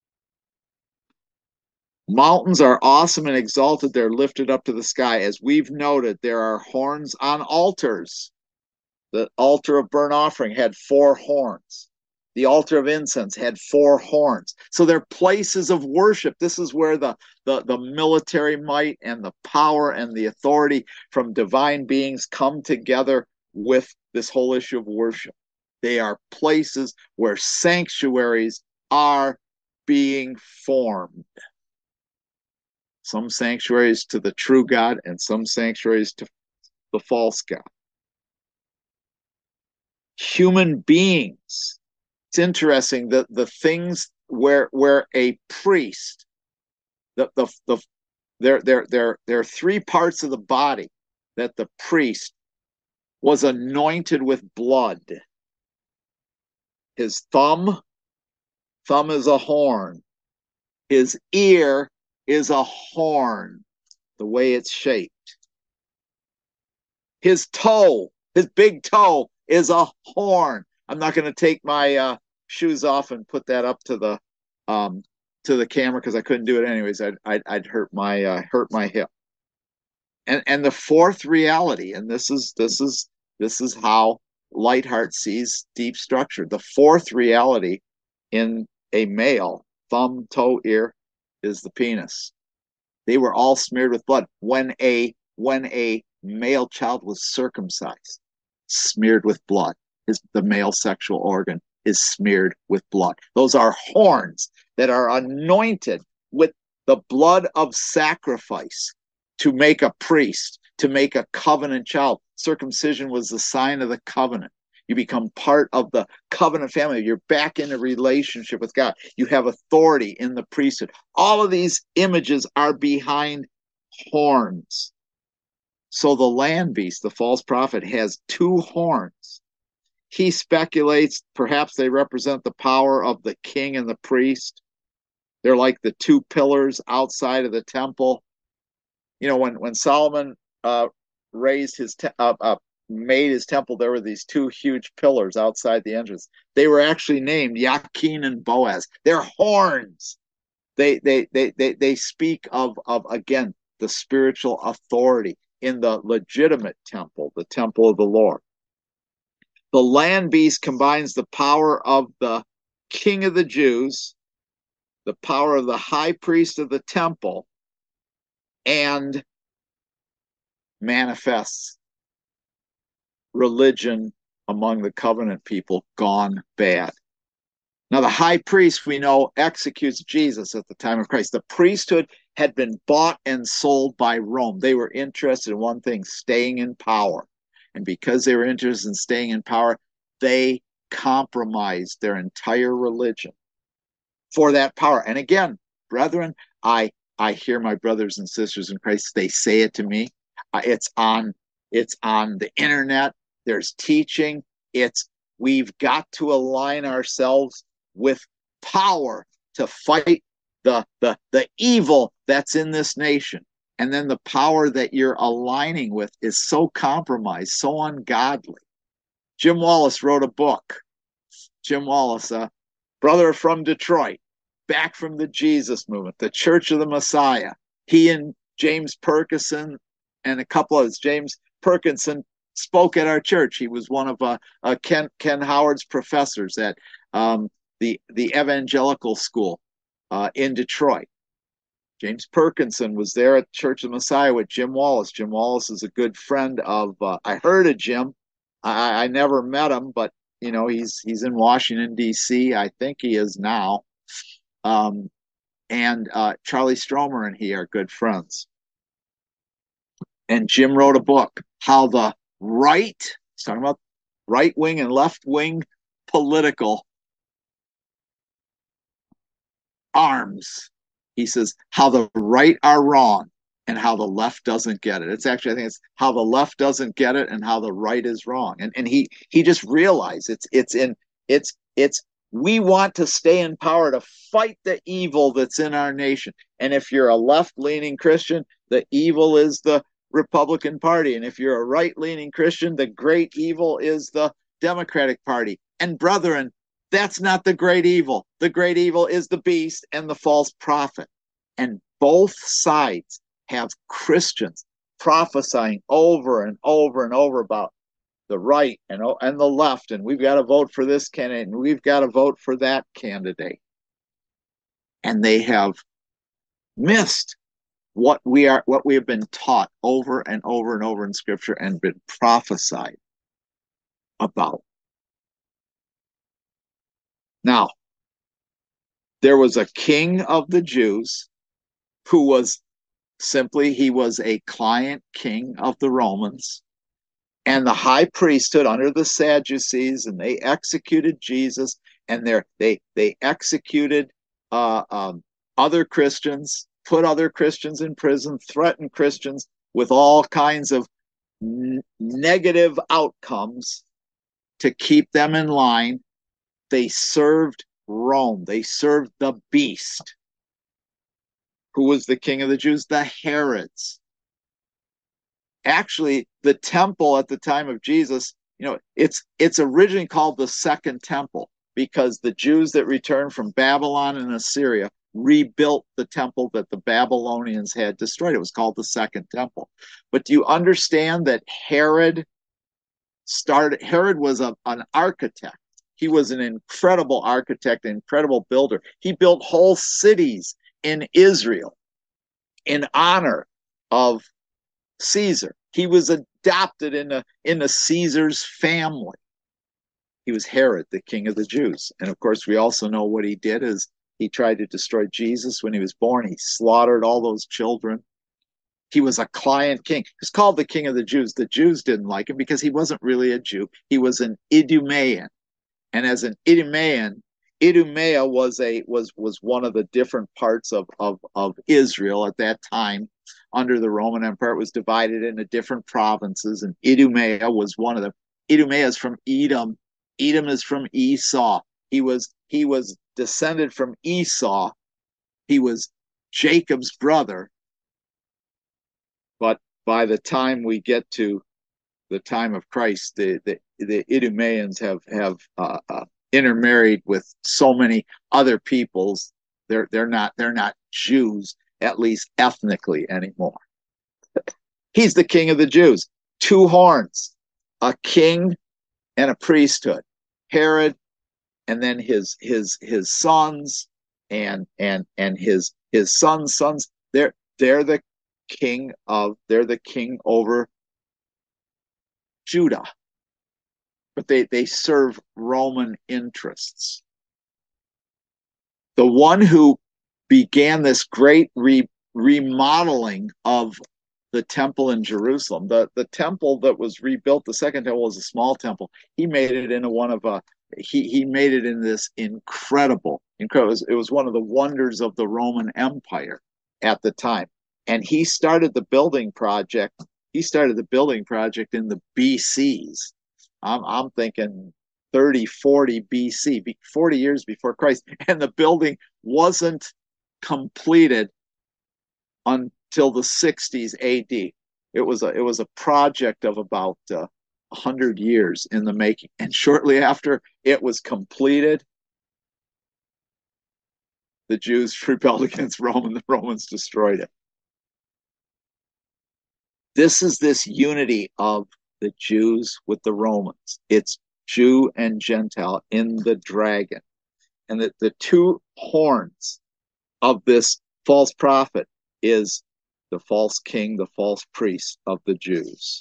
Mountains are awesome and exalted. They're lifted up to the sky. As we've noted, there are horns on altars. The altar of burnt offering had four horns. The altar of incense had four horns. So they're places of worship. This is where the, the, the military might and the power and the authority from divine beings come together with this whole issue of worship. They are places where sanctuaries are being formed. Some sanctuaries to the true God and some sanctuaries to the false God. Human beings. It's interesting that the things where where a priest, the the, the there there there there are three parts of the body that the priest was anointed with blood. His thumb, thumb is a horn. His ear is a horn, the way it's shaped. His toe, his big toe is a horn. I'm not going to take my uh, shoes off and put that up to the um, to the camera because I couldn't do it anyways. I'd I'd, I'd hurt my uh, hurt my hip. And and the fourth reality, and this is this is this is how Lightheart sees deep structure. The fourth reality in a male, thumb, toe, ear, is the penis. They were all smeared with blood. When a when a male child was circumcised, smeared with blood. His, the male sexual organ is smeared with blood. Those are horns that are anointed with the blood of sacrifice to make a priest, to make a covenant child. Circumcision was the sign of the covenant. You become part of the covenant family. You're back in a relationship with God. You have authority in the priesthood. All of these images are behind horns. So the land beast, the false prophet, has two horns. He speculates perhaps they represent the power of the king and the priest. They're like the two pillars outside of the temple. You know, when, when Solomon uh, raised his te- uh, uh, made his temple, there were these two huge pillars outside the entrance. They were actually named Yakin and Boaz. They're horns. They they they they they speak of of again the spiritual authority in the legitimate temple, the temple of the Lord. The land beast combines the power of the king of the Jews, the power of the high priest of the temple, and manifests religion among the covenant people gone bad. Now, the high priest, we know, executes Jesus at the time of Christ. The priesthood had been bought and sold by Rome. They were interested in one thing, staying in power. And because they were interested in staying in power, they compromised their entire religion for that power. And again, brethren, I I hear my brothers and sisters in Christ, they say it to me. Uh, it's on it's on the internet. There's teaching. It's we've got to align ourselves with power to fight the the the evil that's in this nation. And then the power that you're aligning with is so compromised, so ungodly. Jim Wallis wrote a book. Jim Wallis, a brother from Detroit, back from the Jesus movement, the Church of the Messiah. He and James Perkison and a couple others. James Perkison spoke at our church. He was one of uh, uh, Ken, Ken Howard's professors at um, the, the Evangelical School uh, in Detroit. James Perkison was there at Church of the Messiah with Jim Wallis. Jim Wallis is a good friend of, uh, I heard of Jim. I, I never met him, but you know, he's he's in Washington, D C. I think he is now. Um, and uh, Charlie Stromer and he are good friends. And Jim wrote a book, How the Right, he's talking about right wing and left wing political arms. He says, how the right are wrong and how the left doesn't get it. It's actually, I think it's how the left doesn't get it and how the right is wrong. And and he he just realized it's it's in it's it's we want to stay in power to fight the evil that's in our nation. And if you're a left-leaning Christian, the evil is the Republican Party. And if you're a right-leaning Christian, the great evil is the Democratic Party. And brethren, that's not the great evil. The great evil is the beast and the false prophet. And both sides have Christians prophesying over and over and over about the right and, and the left, and we've got to vote for this candidate, and we've got to vote for that candidate. And they have missed what we are, what we have been taught over and over and over in Scripture and been prophesied about. Now, there was a king of the Jews who was simply, he was a client king of the Romans, and the high priesthood under the Sadducees, and they executed Jesus, and they they executed uh, um, other Christians, put other Christians in prison, threatened Christians with all kinds of n- negative outcomes to keep them in line. They served Rome. They served the beast. Who was the king of the Jews? The Herods. Actually, the temple at the time of Jesus, you know, it's it's originally called the Second Temple because the Jews that returned from Babylon and Assyria rebuilt the temple that the Babylonians had destroyed. It was called the Second Temple. But do you understand that Herod started, Herod was a, an architect. He was an incredible architect, an incredible builder. He built whole cities in Israel in honor of Caesar. He was adopted in a, in a Caesar's family. He was Herod, the king of the Jews. And of course, we also know what he did is he tried to destroy Jesus when he was born. He slaughtered all those children. He was a client king. He's called the king of the Jews. The Jews didn't like him because he wasn't really a Jew. He was an Idumean. And as an Idumean, Idumea was a was was one of the different parts of, of, of Israel at that time. Under the Roman Empire, it was divided into different provinces, and Idumea was one of them. Idumea is from Edom. Edom is from Esau. He was he was descended from Esau. He was Jacob's brother. But by the time we get to the time of Christ, the the, the Idumeans have have uh, uh, intermarried with so many other peoples. They're they're not they're not Jews, at least ethnically, anymore. He's the king of the Jews. Two horns, a king and a priesthood. Herod, and then his his his sons, and and and his his sons' sons. They're they're the king of they're the king over Judah, but they they serve Roman interests. The one who began this great re, remodeling of the temple in Jerusalem, the the temple that was rebuilt, the second temple was a small temple. He made it into one of a he he made it in this incredible incredible. It was, it was one of the wonders of the Roman Empire at the time, and he started the building project. He started the building project in the B Cs. I'm I'm thinking thirty, forty B C, forty years before Christ, and the building wasn't completed until the sixties A D. It was a it was a project of about uh, one hundred years in the making, and shortly after it was completed, the Jews rebelled against Rome, and the Romans destroyed it. This is this unity of the Jews with the Romans. It's Jew and Gentile in the dragon. And that the two horns of this false prophet is the false king, the false priest of the Jews.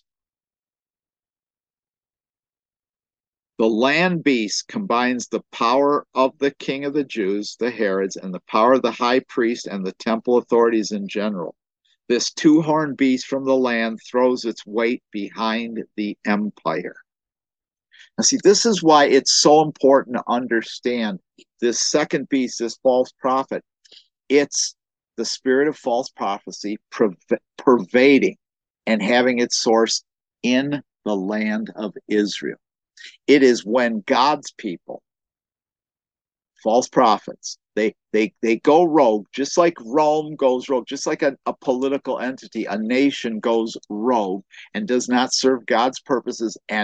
The land beast combines the power of the king of the Jews, the Herods, and the power of the high priest and the temple authorities in general. This two-horned beast from the land throws its weight behind the empire. Now, see, this is why it's so important to understand this second beast, this false prophet. It's the spirit of false prophecy pervading and having its source in the land of Israel. It is when God's people, false prophets, They they they go rogue, just like Rome goes rogue, just like a, a political entity, a nation goes rogue and does not serve God's purposes and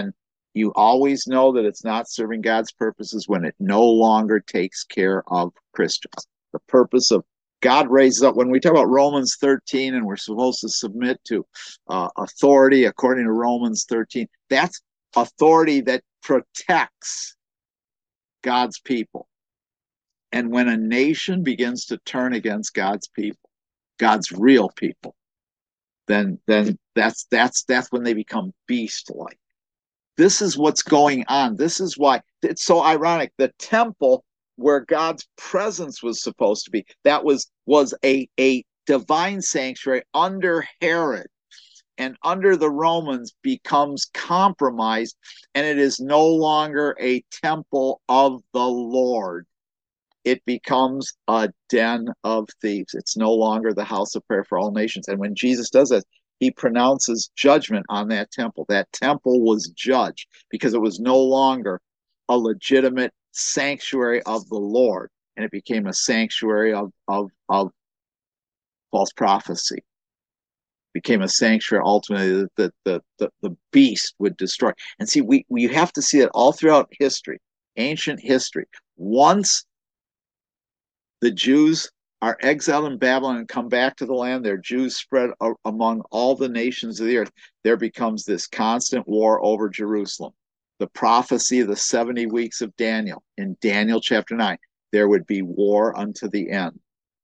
you always know that it's not serving God's purposes when it no longer takes care of Christians. The purpose of God raises up, when we talk about Romans thirteen and we're supposed to submit to uh, authority according to Romans thirteen, that's authority that protects God's people. And when a nation begins to turn against God's people, God's real people, then then that's that's that's when they become beast-like. This is what's going on. This is why it's so ironic. The temple where God's presence was supposed to be, that was was a, a divine sanctuary under Herod and under the Romans, becomes compromised, and it is no longer a temple of the Lord. It becomes a den of thieves. It's no longer the house of prayer for all nations. And when Jesus does that, he pronounces judgment on that temple. That temple was judged because it was no longer a legitimate sanctuary of the Lord, and it became a sanctuary of, of, of false prophecy. It became a sanctuary ultimately that the, the, the beast would destroy. And see, we, we have to see it all throughout history, ancient history. Once the Jews are exiled in Babylon and come back to the land, they're Jews spread among all the nations of the earth, there becomes this constant war over Jerusalem. The prophecy of the seventy weeks of Daniel, in Daniel chapter nine, there would be war unto the end.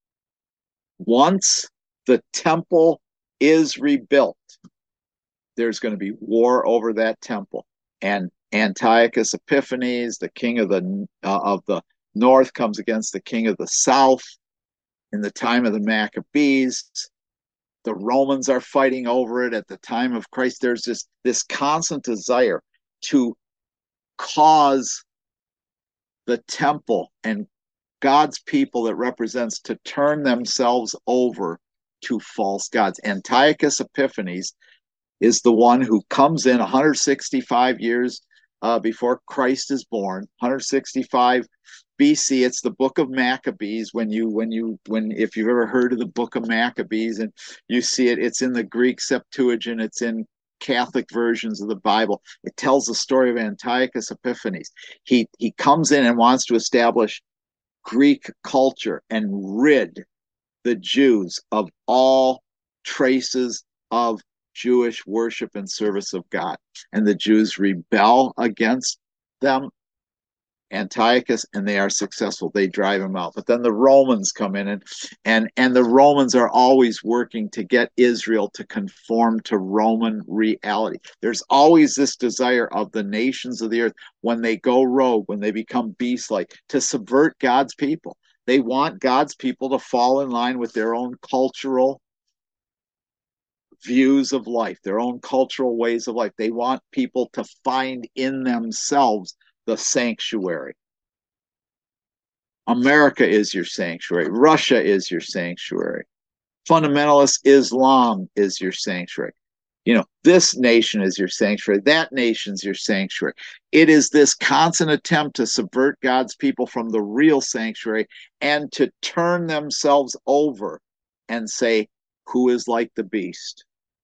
Once the temple is rebuilt, there's going to be war over that temple. And Antiochus Epiphanes, the king of the uh, of the north, comes against the king of the south. In the time of the Maccabees, the Romans are fighting over it. At the time of Christ, there's this, this constant desire to cause the temple and God's people that represents to turn themselves over to false gods. Antiochus Epiphanes is the one who comes in one hundred sixty-five years uh, before Christ is born, one hundred sixty-five B C. It's the book of Maccabees. When you, when you, when, if you've ever heard of the book of Maccabees and you see it, it's in the Greek Septuagint, it's in Catholic versions of the Bible. It tells the story of Antiochus Epiphanes. He, he comes in and wants to establish Greek culture and rid the Jews of all traces of Jewish worship and service of God. And the Jews rebel against them, Antiochus, and they are successful. They drive him out. But then the Romans come in, and and and the Romans are always working to get Israel to conform to Roman reality. There's always this desire of the nations of the earth, when they go rogue, when they become beast-like, to subvert God's people. They want God's people to fall in line with their own cultural views of life, their own cultural ways of life. They want people to find in themselves the sanctuary. America is your sanctuary. Russia is your sanctuary. Fundamentalist Islam is your sanctuary. You know, this nation is your sanctuary. That nation's your sanctuary. It is this constant attempt to subvert God's people from the real sanctuary and to turn themselves over and say, who is like the beast?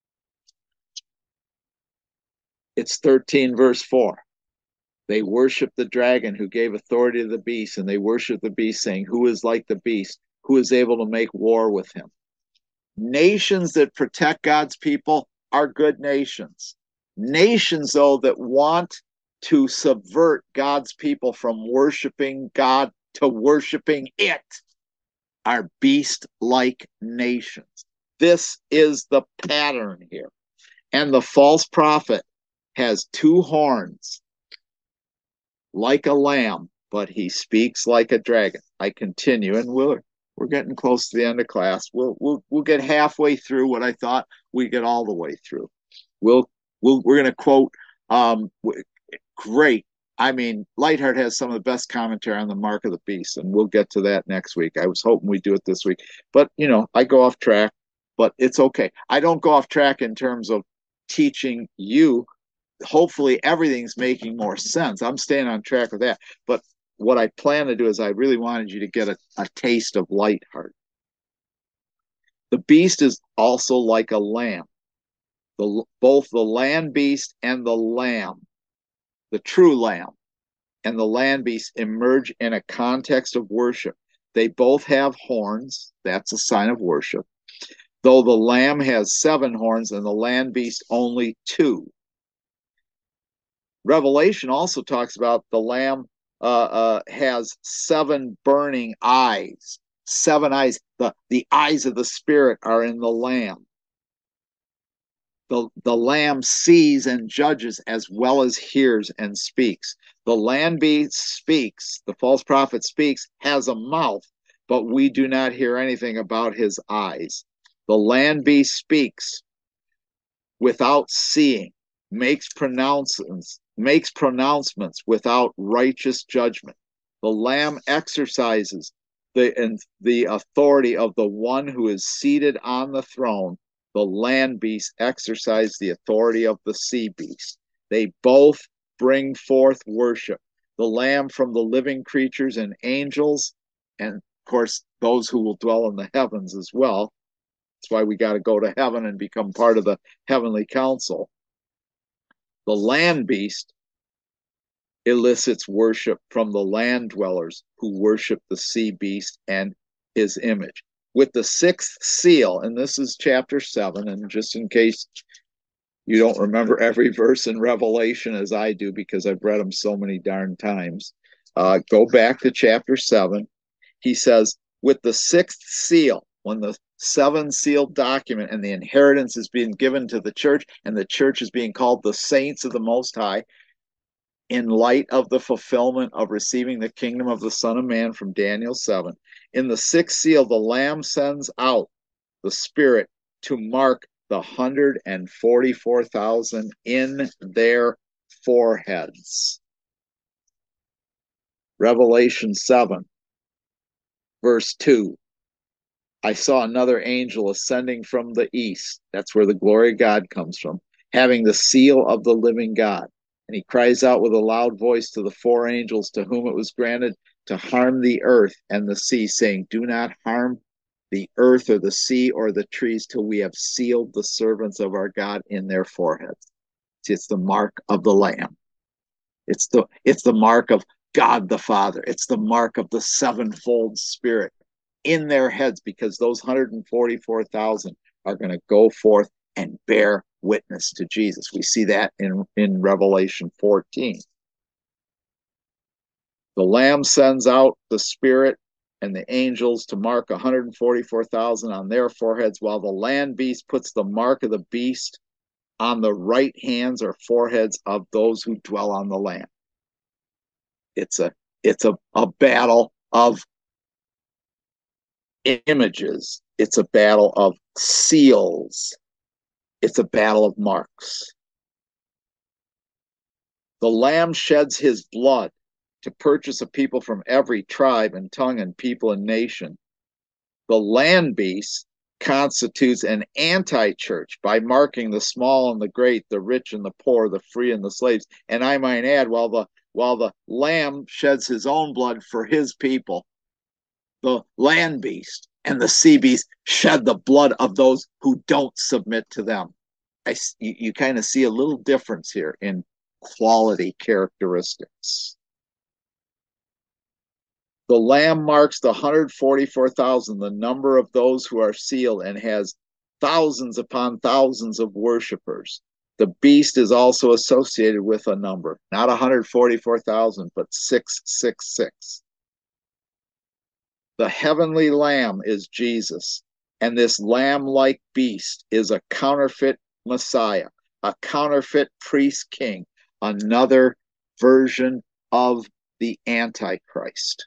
It's thirteen verse four. They worship the dragon who gave authority to the beast, and they worship the beast, saying, who is like the beast? Who is able to make war with him? Nations that protect God's people are good nations. Nations, though, that want to subvert God's people from worshiping God to worshiping it are beast-like nations. This is the pattern here. And the false prophet has two horns like a lamb, but he speaks like a dragon. I continue, and we're we're getting close to the end of class. We'll we'll we'll get halfway through what I thought we'd get all the way through. We'll we'll we're going to quote um great. I mean, Lightheart has some of the best commentary on the mark of the beast, and we'll get to that next week. I was hoping we'd do it this week, but you know, I go off track, but it's okay. I don't go off track in terms of teaching you. Hopefully everything's making more sense. I'm staying on track with that. But what I plan to do is I really wanted you to get a, a taste of Lightheart. The beast is also like a lamb. The, both the land beast and the lamb the true lamb, and the land beast emerge in a context of worship. They both have horns. That's a sign of worship. Though the lamb has seven horns and the land beast only two. Revelation also talks about the lamb uh, uh, has seven burning eyes. Seven eyes. The, the eyes of the Spirit are in the lamb. The, the lamb sees and judges as well as hears and speaks. The land beast speaks, the false prophet speaks, has a mouth, but we do not hear anything about his eyes. The land beast speaks without seeing, makes pronouncements, makes pronouncements without righteous judgment. The lamb exercises the, the authority of the one who is seated on the throne. The land beast exercise the authority of the sea beast. They both bring forth worship. The lamb from the living creatures and angels, and of course, those who will dwell in the heavens as well. That's why we got to go to heaven and become part of the heavenly council. The land beast elicits worship from the land dwellers who worship the sea beast and his image. With the sixth seal, and this is chapter seven, and just in case you don't remember every verse in Revelation as I do, because I've read them so many darn times, uh, go back to chapter seven. He says, with the sixth seal, when the seven sealed document and the inheritance is being given to the church, and the church is being called the saints of the Most High, in light of the fulfillment of receiving the kingdom of the Son of Man from Daniel seven. In the sixth seal, the Lamb sends out the Spirit to mark the one hundred forty-four thousand in their foreheads. Revelation seven, verse two. I saw another angel ascending from the east. That's where the glory of God comes from, having the seal of the living God. And he cries out with a loud voice to the four angels to whom it was granted to harm the earth and the sea, saying, do not harm the earth or the sea or the trees till we have sealed the servants of our God in their foreheads. It's the mark of the Lamb. It's the, it's the mark of God the Father. It's the mark of the sevenfold Spirit in their heads, because those one hundred forty-four thousand are going to go forth and bear witness to Jesus. We see that in, in Revelation fourteen. The Lamb sends out the Spirit and the angels to mark one hundred forty-four thousand on their foreheads, while the land beast puts the mark of the beast on the right hands or foreheads of those who dwell on the land. It's a, it's a, a battle of images. It's a battle of seals. It's a battle of marks. The Lamb sheds his blood to purchase a people from every tribe and tongue and people and nation. The land beast constitutes an anti-church by marking the small and the great, the rich and the poor, the free and the slaves. And I might add, while the while the Lamb sheds his own blood for his people, the land beast and the sea beast shed the blood of those who don't submit to them. I, you, you kind of see a little difference here in quality characteristics. The Lamb marks the one hundred forty-four thousand, the number of those who are sealed, and has thousands upon thousands of worshipers. The beast is also associated with a number, not one hundred forty-four thousand, but six six six. The heavenly Lamb is Jesus, and this lamb-like beast is a counterfeit Messiah, a counterfeit priest king, another version of the Antichrist.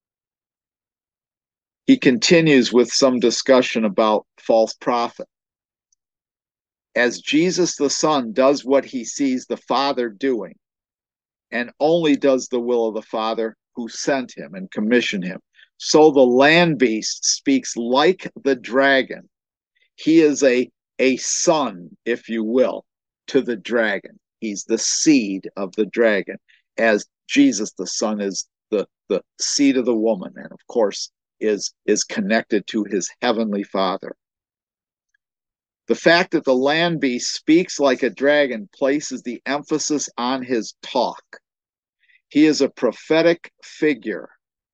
He continues with some discussion about false prophet. As Jesus the Son does what he sees the Father doing, and only does the will of the Father who sent him and commissioned him, so the land beast speaks like the dragon. He is a, a son, if you will, to the dragon. He's the seed of the dragon, as Jesus the Son is the, the seed of the woman, and of course is, is connected to his heavenly Father. The fact that the land beast speaks like a dragon places the emphasis on his talk. He is a prophetic figure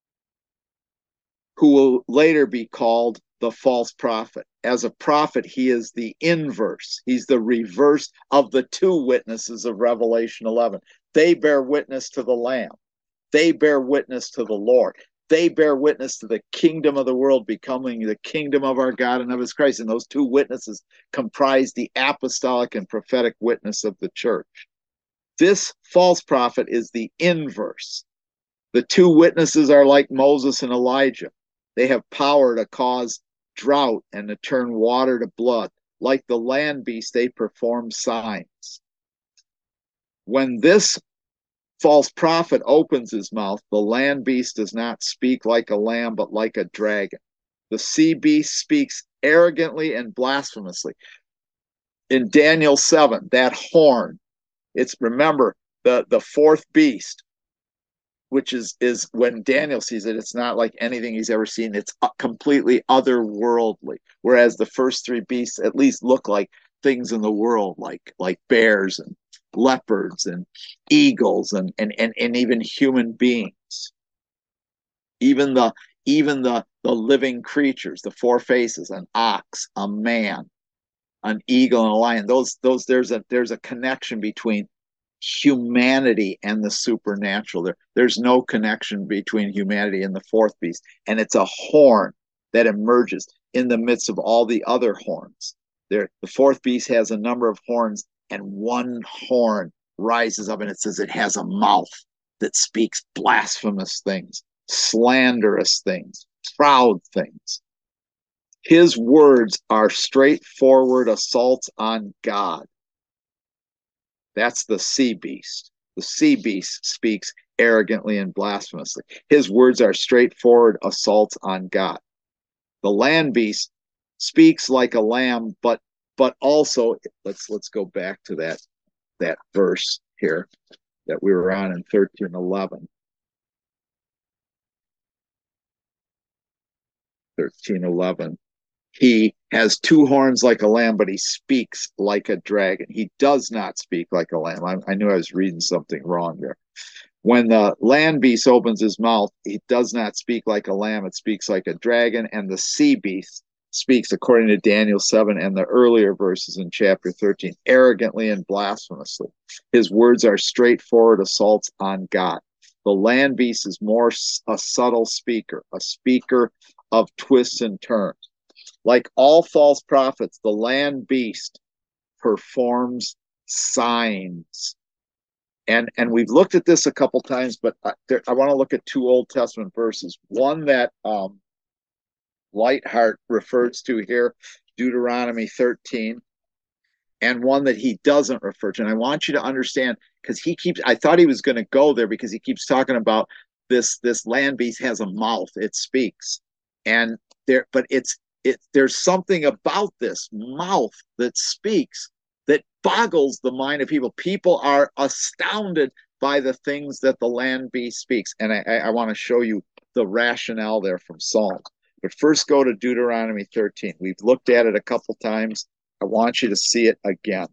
who will later be called the false prophet. As a prophet, he is the inverse. He's the reverse of the two witnesses of Revelation eleven. They bear witness to the Lamb. They bear witness to the Lord. They bear witness to the kingdom of the world becoming the kingdom of our God and of his Christ. And those two witnesses comprise the apostolic and prophetic witness of the church. This false prophet is the inverse. The two witnesses are like Moses and Elijah. They have power to cause drought and to turn water to blood. Like the land beast, they perform signs. When this false prophet opens his mouth, the land beast does not speak like a lamb, but like a dragon. The sea beast speaks arrogantly and blasphemously. In Daniel seven, that horn, it's, remember, the, the fourth beast, which is, is when Daniel sees it, it's not like anything he's ever seen. It's completely otherworldly. Whereas the first three beasts at least look like things in the world, like, like bears and leopards and eagles and, and, and, and even human beings. Even the even the, the living creatures, the four faces, an ox, a man, an eagle, and a lion. Those those there's a there's a connection between humanity and the supernatural. There, there's no connection between humanity and the fourth beast. And it's a horn that emerges in the midst of all the other horns. There, the fourth beast has a number of horns, and one horn rises up, and it says it has a mouth that speaks blasphemous things, slanderous things, proud things. His words are straightforward assaults on God. That's the sea beast. The sea beast speaks arrogantly and blasphemously. His words are straightforward assaults on God. The land beast speaks like a lamb, but but also, let's let's go back to that that verse here that we were on in thirteen eleven. thirteen eleven. He has two horns like a lamb, but he speaks like a dragon. He does not speak like a lamb. I, I knew I was reading something wrong there. When the land beast opens his mouth, it does not speak like a lamb. It speaks like a dragon. And the sea beast speaks, according to Daniel seven and the earlier verses in chapter thirteen, arrogantly and blasphemously. His words are straightforward assaults on God. The land beast is more a subtle speaker, a speaker of twists and turns. Like all false prophets, the land beast performs signs. And, and we've looked at this a couple times, but I, there, I want to look at two Old Testament verses. One that um, Lightheart refers to here, Deuteronomy thirteen, and one that he doesn't refer to. And I want you to understand, because he keeps, I thought he was going to go there because he keeps talking about this, this land beast has a mouth, it speaks. And there, but it's, it, there's something about this mouth that speaks that boggles the mind of people. People are astounded by the things that the land beast speaks. And I, I, I want to show you the rationale there from Psalms. But first go to Deuteronomy thirteen. We've looked at it a couple times. I want you to see it again.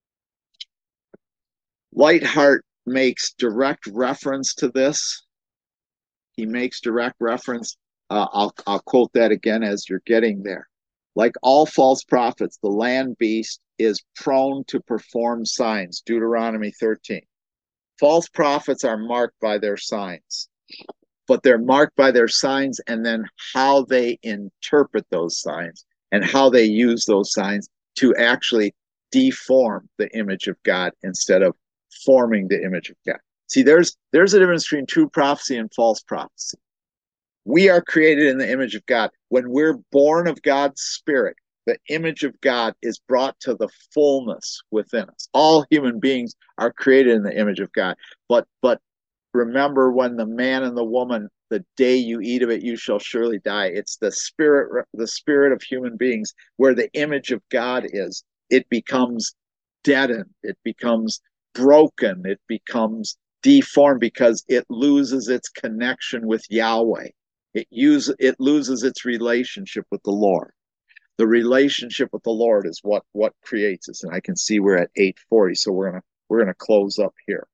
Lightheart makes direct reference to this. He makes direct reference. Uh, I'll, I'll quote that again as you're getting there. Like all false prophets, the land beast is prone to perform signs. Deuteronomy thirteen. False prophets are marked by their signs, but they're marked by their signs and then how they interpret those signs and how they use those signs to actually deform the image of God instead of forming the image of God. See, there's there's a difference between true prophecy and false prophecy. We are created in the image of God. When we're born of God's Spirit, the image of God is brought to the fullness within us. All human beings are created in the image of God. But but remember, when the man and the woman, the day you eat of it, you shall surely die. It's the spirit, the spirit of human beings, where the image of God is. It becomes deadened. It becomes broken. It becomes deformed because it loses its connection with Yahweh. It use, it loses its relationship with the Lord. The relationship with the Lord is what what creates us. And I can see we're at eight forty, so we're gonna we're gonna close up here.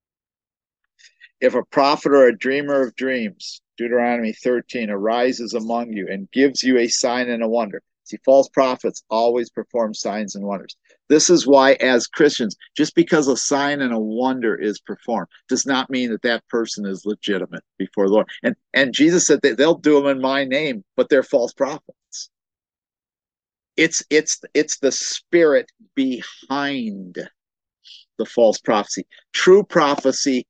If a prophet or a dreamer of dreams, Deuteronomy thirteen, arises among you and gives you a sign and a wonder. See, false prophets always perform signs and wonders. This is why, as Christians, just because a sign and a wonder is performed does not mean that that person is legitimate before the Lord. And, and Jesus said that they'll do them in my name, but they're false prophets. It's, it's, it's the spirit behind the false prophecy. True prophecy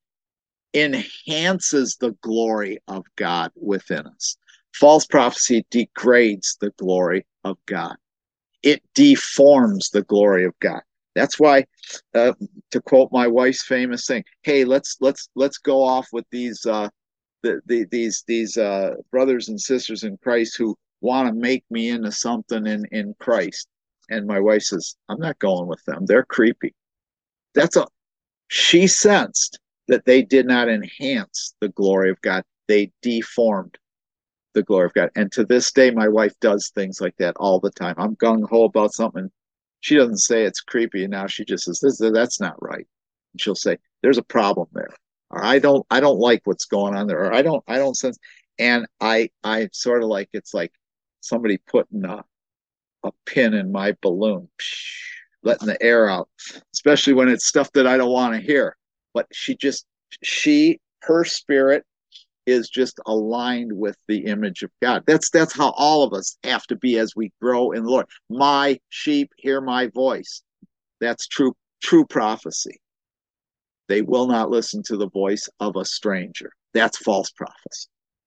enhances the glory of God within us. False prophecy degrades the glory of God. It deforms the glory of God. That's why, uh, to quote my wife's famous thing, "Hey, let's let's let's go off with these uh, the, the, these these uh, brothers and sisters in Christ who want to make me into something in in Christ." And my wife says, "I'm not going with them. They're creepy." That's a she sensed that they did not enhance the glory of God. They deformed the glory of God. And to this day, my wife does things like that all the time. I'm gung-ho about something. She doesn't say it's creepy. And now she just says, this, that's not right. And she'll say, there's a problem there. Or I don't, I don't like what's going on there. Or I don't, I don't sense. And I, I sort of like, it's like somebody putting a, a pin in my balloon, letting the air out, especially when it's stuff that I don't want to hear. But she just, she, her spirit is just aligned with the image of God. That's that's how all of us have to be as we grow in the Lord. My sheep hear my voice. That's true, true prophecy. They will not listen to the voice of a stranger. That's false prophecy.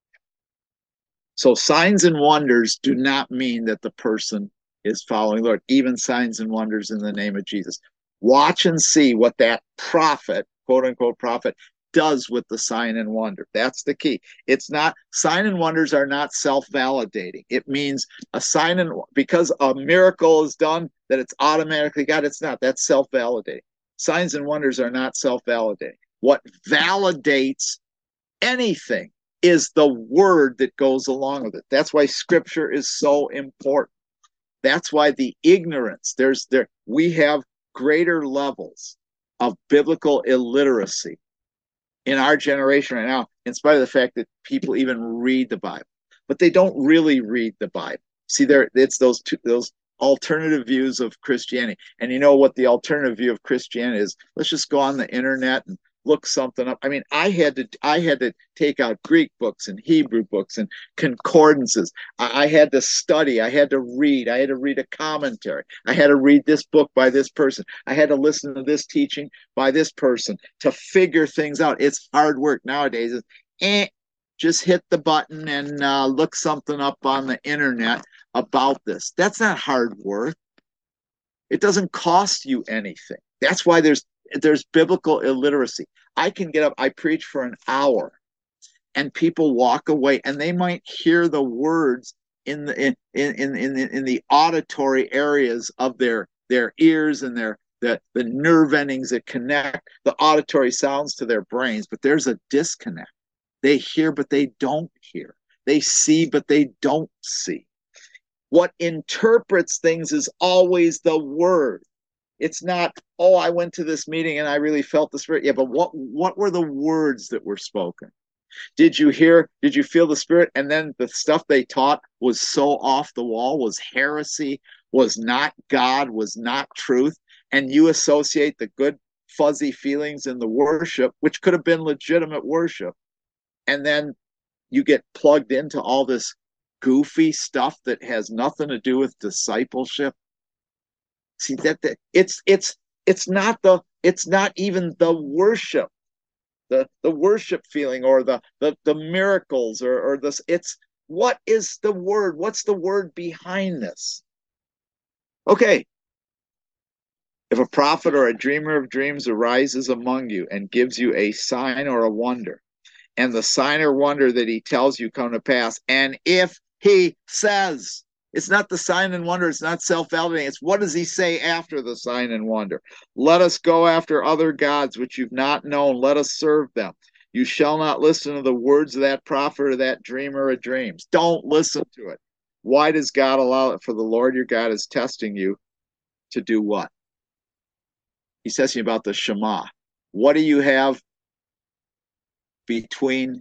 So signs and wonders do not mean that the person is following the Lord, even signs and wonders in the name of Jesus. Watch and see what that prophet, quote unquote prophet, does with the sign and wonder. That's the key. It's not, sign and wonders are not self-validating. It means a sign and, because a miracle is done, that it's automatically God. It's not. That's self-validating. Signs and wonders are not self-validating. What validates anything is the word that goes along with it. That's why scripture is so important. That's why the ignorance, there's there we have greater levels of biblical illiteracy in our generation right now, in spite of the fact that people even read the Bible, but they don't really read the Bible. See, there it's those two, those alternative views of Christianity. And you know what the alternative view of Christianity is? Let's just go on the internet and look something up. I mean, I had to I had to take out Greek books and Hebrew books and concordances. I, I had to study. I had to read. I had to read a commentary. I had to read this book by this person. I had to listen to this teaching by this person to figure things out. It's hard work nowadays. It's, eh, just hit the button and uh, look something up on the internet about this. That's not hard work. It doesn't cost you anything. That's why there's there's biblical illiteracy. I can get up, I preach for an hour, and people walk away, and they might hear the words in the in in in, in, the, in the auditory areas of their their ears and their the, the nerve endings that connect the auditory sounds to their brains, but there's a disconnect. They hear, but they don't hear. They see, but they don't see. What interprets things is always the word. It's not, oh, I went to this meeting and I really felt the Spirit. Yeah, but what what were the words that were spoken? Did you hear, did you feel the Spirit? And then the stuff they taught was so off the wall, was heresy, was not God, was not truth. And you associate the good fuzzy feelings in the worship, which could have been legitimate worship. And then you get plugged into all this goofy stuff that has nothing to do with discipleship. See that, that it's it's it's not the it's not even the worship, the the worship feeling or the the, the miracles or or this. It's what is the word? What's the word behind this? Okay. If a prophet or a dreamer of dreams arises among you and gives you a sign or a wonder, and the sign or wonder that he tells you come to pass, and if he says, it's not the sign and wonder, it's not self-validating, it's what does he say after the sign and wonder? Let us go after other gods which you've not known, let us serve them. You shall not listen to the words of that prophet or that dreamer of dreams. Don't listen to it. Why does God allow it? For the Lord your God is testing you to do what? He's testing you about the Shema. What do you have between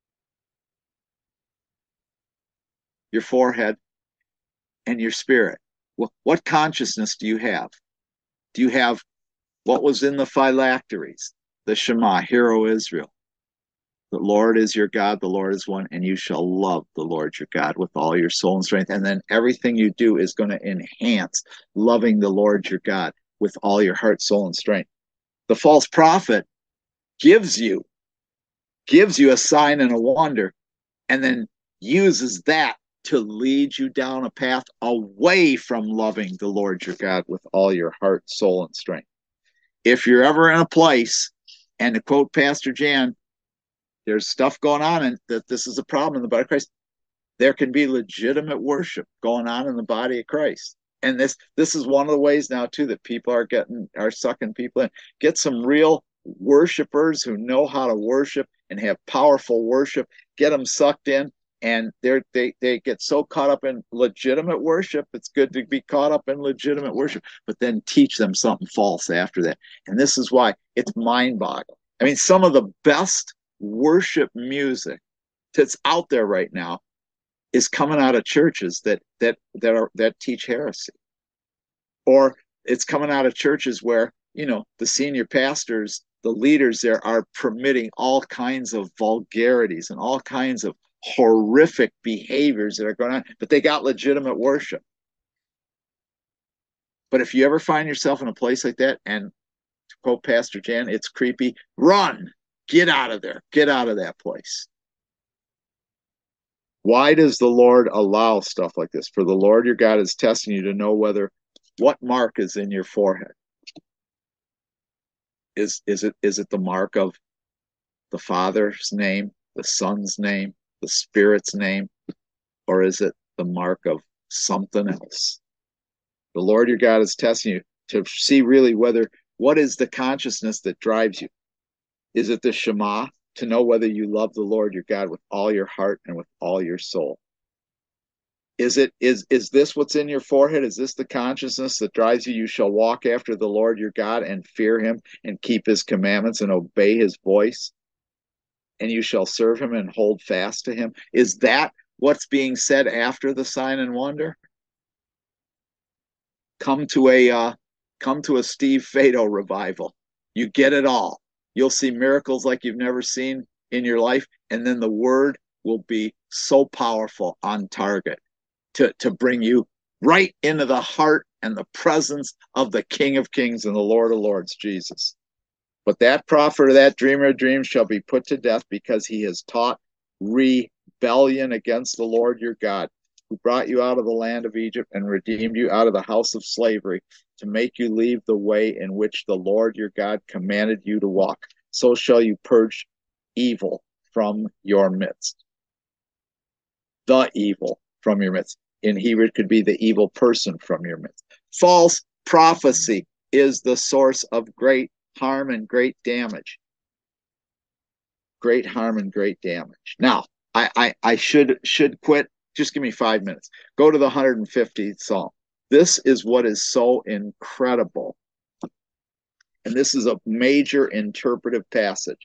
your forehead and your spirit? What, what consciousness do you have? Do you have what was in the phylacteries? The Shema, Hear, O Israel. The Lord is your God, the Lord is one, and you shall love the Lord your God with all your soul and strength. And then everything you do is going to enhance loving the Lord your God with all your heart, soul, and strength. The false prophet gives you gives you a sign and a wonder, and then uses that to lead you down a path away from loving the Lord your God with all your heart, soul, and strength. If you're ever in a place, and to quote Pastor Jan, there's stuff going on and that this is a problem in the body of Christ, there can be legitimate worship going on in the body of Christ. And this this is one of the ways now too that people are getting are sucking people in. Get some real worshipers who know how to worship and have powerful worship. Get them sucked in, and they're they they get so caught up in legitimate worship. It's good to be caught up in legitimate worship, but then teach them something false after that. And this is why it's mind-boggling. I mean, some of the best worship music that's out there right now is coming out of churches that that that are that teach heresy, or it's coming out of churches where, you know, the senior pastors, the leaders there, are permitting all kinds of vulgarities and all kinds of horrific behaviors that are going on, but they got legitimate worship. But if you ever find yourself in a place like that, and to quote Pastor Jan, it's creepy, run, get out of there, get out of that place. Why does the Lord allow stuff like this? For the Lord your God is testing you to know whether what mark is in your forehead. Is is it is it the mark of the Father's name, the Son's name, the Spirit's name, or is it the mark of something else? The Lord your God is testing you to see really whether what is the consciousness that drives you. Is it the Shema, to know whether you love the Lord your God with all your heart and with all your soul? Is it is is this what's in your forehead? Is this the consciousness that drives you? You shall walk after the Lord your God and fear him and keep his commandments and obey his voice, and you shall serve him and hold fast to him. Is that what's being said after the sign and wonder? Come to a uh, come to a Steve Fado revival. You get it all. You'll see miracles like you've never seen in your life, and then the word will be so powerful on target to, to bring you right into the heart and the presence of the King of Kings and the Lord of Lords, Jesus. But that prophet or that dreamer of dreams shall be put to death, because he has taught rebellion against the Lord your God, who brought you out of the land of Egypt and redeemed you out of the house of slavery, to make you leave the way in which the Lord your God commanded you to walk. So shall you purge evil from your midst. The evil from your midst. In Hebrew, it could be the evil person from your midst. False prophecy is the source of great harm and great damage. Great harm and great damage. Now, I, I, I should should quit. Just give me five minutes. Go to the one hundred fiftieth Psalm. This is what is so incredible. And this is a major interpretive passage.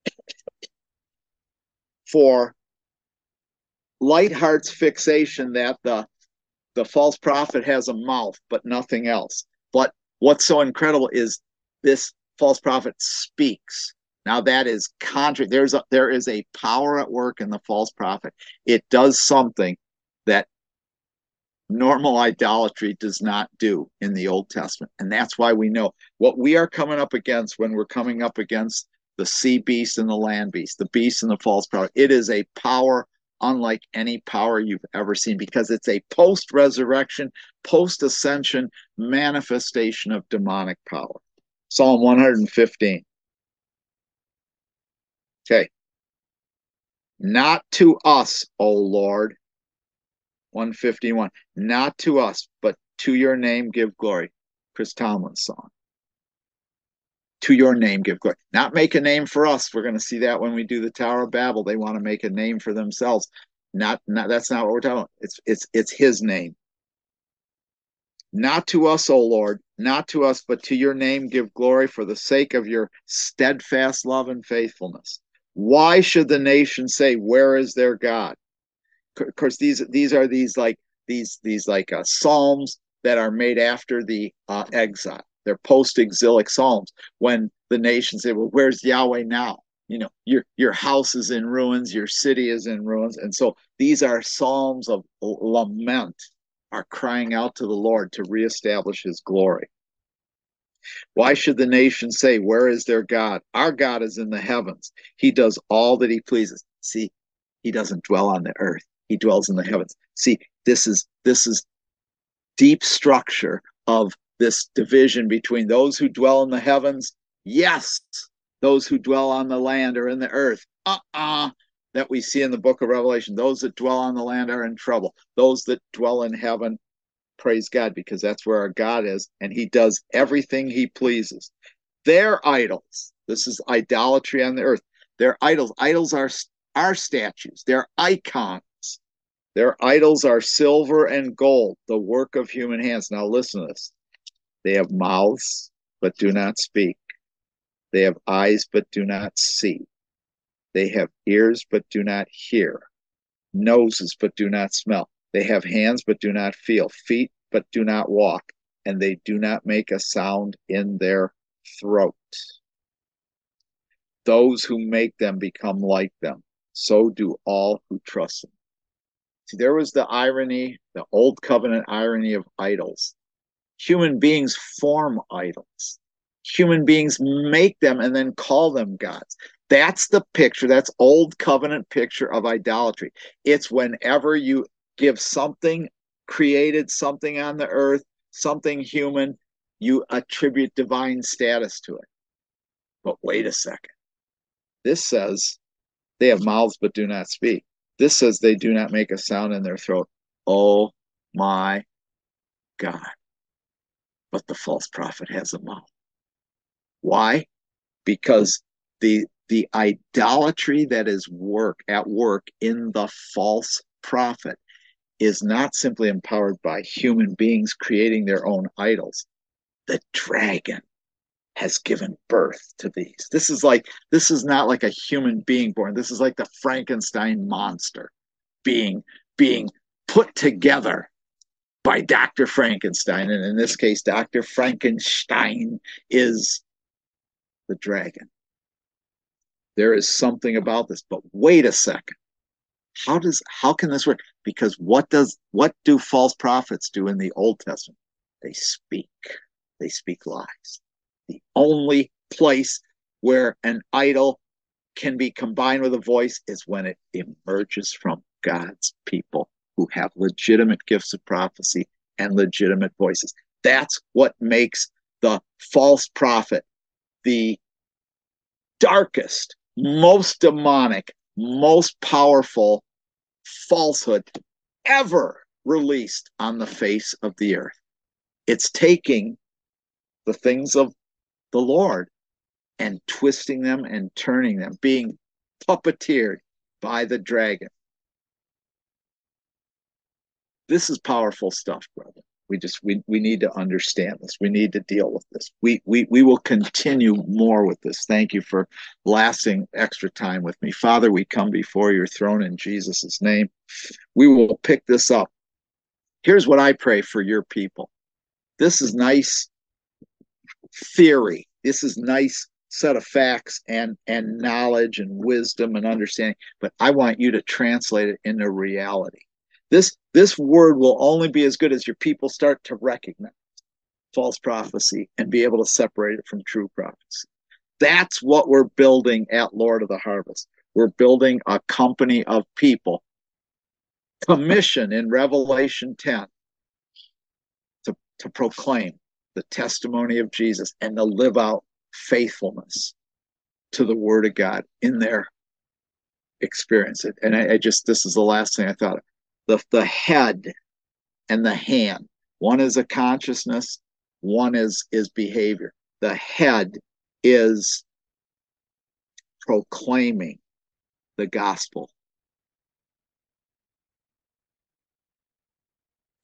For Lightheart's fixation that the, the false prophet has a mouth, but nothing else. But what's so incredible is this false prophet speaks. Now that is contrary. There's a, there is a power at work in the false prophet. It does something that normal idolatry does not do in the Old Testament. And that's why we know what we are coming up against when we're coming up against the sea beast and the land beast, the beast and the false prophet. It is a power unlike any power you've ever seen, because it's a post-resurrection, post-ascension manifestation of demonic power. Psalm one hundred fifteen. Okay. Not to us, O Lord. one fifty-one. Not to us, but to your name give glory. Chris Tomlin's song. To your name give glory. Not make a name for us. We're going to see that when we do the Tower of Babel. They want to make a name for themselves. Not, not that's not what we're talking about. It's it's it's his name. Not to us, O Lord, not to us, but to your name give glory for the sake of your steadfast love and faithfulness. Why should the nation say, where is their God? Of course, these these are these like these these like uh, psalms that are made after the uh, exile. They're post-exilic psalms when the nation say, well, where's Yahweh now? You know, your your house is in ruins, your city is in ruins. And so these are psalms of lament, are crying out to the Lord to reestablish his glory. Why should the nation say, where is their God? Our God is in the heavens. He does all that he pleases. See, he doesn't dwell on the earth. He dwells in the heavens. See, this is this is deep structure of this division between those who dwell in the heavens. Yes, those who dwell on the land or in the earth. Uh-uh. That we see in the book of Revelation. Those that dwell on the land are in trouble. Those that dwell in heaven, praise God, because that's where our God is, and he does everything he pleases. Their idols, this is idolatry on the earth. Their idols, idols are our statues, they're icons. Their idols are silver and gold, the work of human hands. Now listen to this. They have mouths, but do not speak. They have eyes, but do not see. They have ears, but do not hear. Noses, but do not smell. They have hands, but do not feel. Feet, but do not walk. And they do not make a sound in their throat. Those who make them become like them. So do all who trust them. See, there was the irony, the old covenant irony of idols. Human beings form idols. Human beings make them and then call them gods. That's the picture, that's old covenant picture of idolatry. It's whenever you give something, created something on the earth, something human, you attribute divine status to it. But wait a second. This says they have mouths but do not speak. This says they do not make a sound in their throat. Oh my God. But the false prophet has a mouth. Why? Because the the idolatry that is work at work in the false prophet is not simply empowered by human beings creating their own idols. The dragon has given birth to these. This is like this is not like a human being born. This is like the Frankenstein monster being being put together by Doctor Frankenstein. And in this case, Doctor Frankenstein is the dragon. There is something about this, but wait a second. How does how can this work? Because what does what do false prophets do in the Old Testament? They speak. They speak lies. The only place where an idol can be combined with a voice is when it emerges from God's people who have legitimate gifts of prophecy and legitimate voices. That's what makes the false prophet the darkest, most demonic, most powerful falsehood ever released on the face of the earth. It's taking the things of the Lord and twisting them and turning them, being puppeteered by the dragon. This is powerful stuff, brother. We just we we need to understand this. We need to deal with this. We we we will continue more with this. Thank you for lasting extra time with me. Father, we come before your throne in Jesus' name. We will pick this up. Here's what I pray for your people. This is nice theory. This is nice set of facts and and knowledge and wisdom and understanding, but I want you to translate it into reality. This this word will only be as good as your people start to recognize false prophecy and be able to separate it from true prophecy. That's what we're building at Lord of the Harvest. We're building a company of people commissioned in Revelation ten to, to proclaim the testimony of Jesus and to live out faithfulness to the Word of God in their experience. And I, I just, this is the last thing I thought of. The, the head and the hand. One is a consciousness, one is, is behavior. The head is proclaiming the gospel.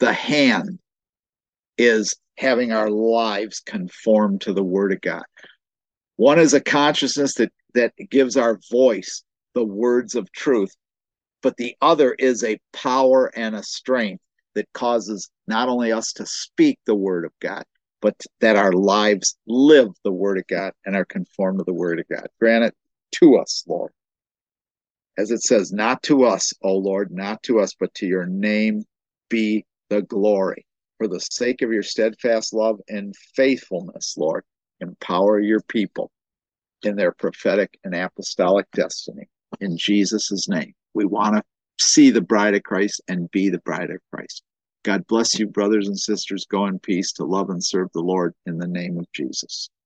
The hand is having our lives conform to the Word of God. One is a consciousness that, that gives our voice the words of truth, but the other is a power and a strength that causes not only us to speak the Word of God, but that our lives live the Word of God and are conformed to the Word of God. Grant it to us, Lord. As it says, not to us, O Lord, not to us, but to your name be the glory. For the sake of your steadfast love and faithfulness, Lord, empower your people in their prophetic and apostolic destiny. In Jesus' name, we want to see the bride of Christ and be the bride of Christ. God bless you, brothers and sisters. Go in peace to love and serve the Lord in the name of Jesus.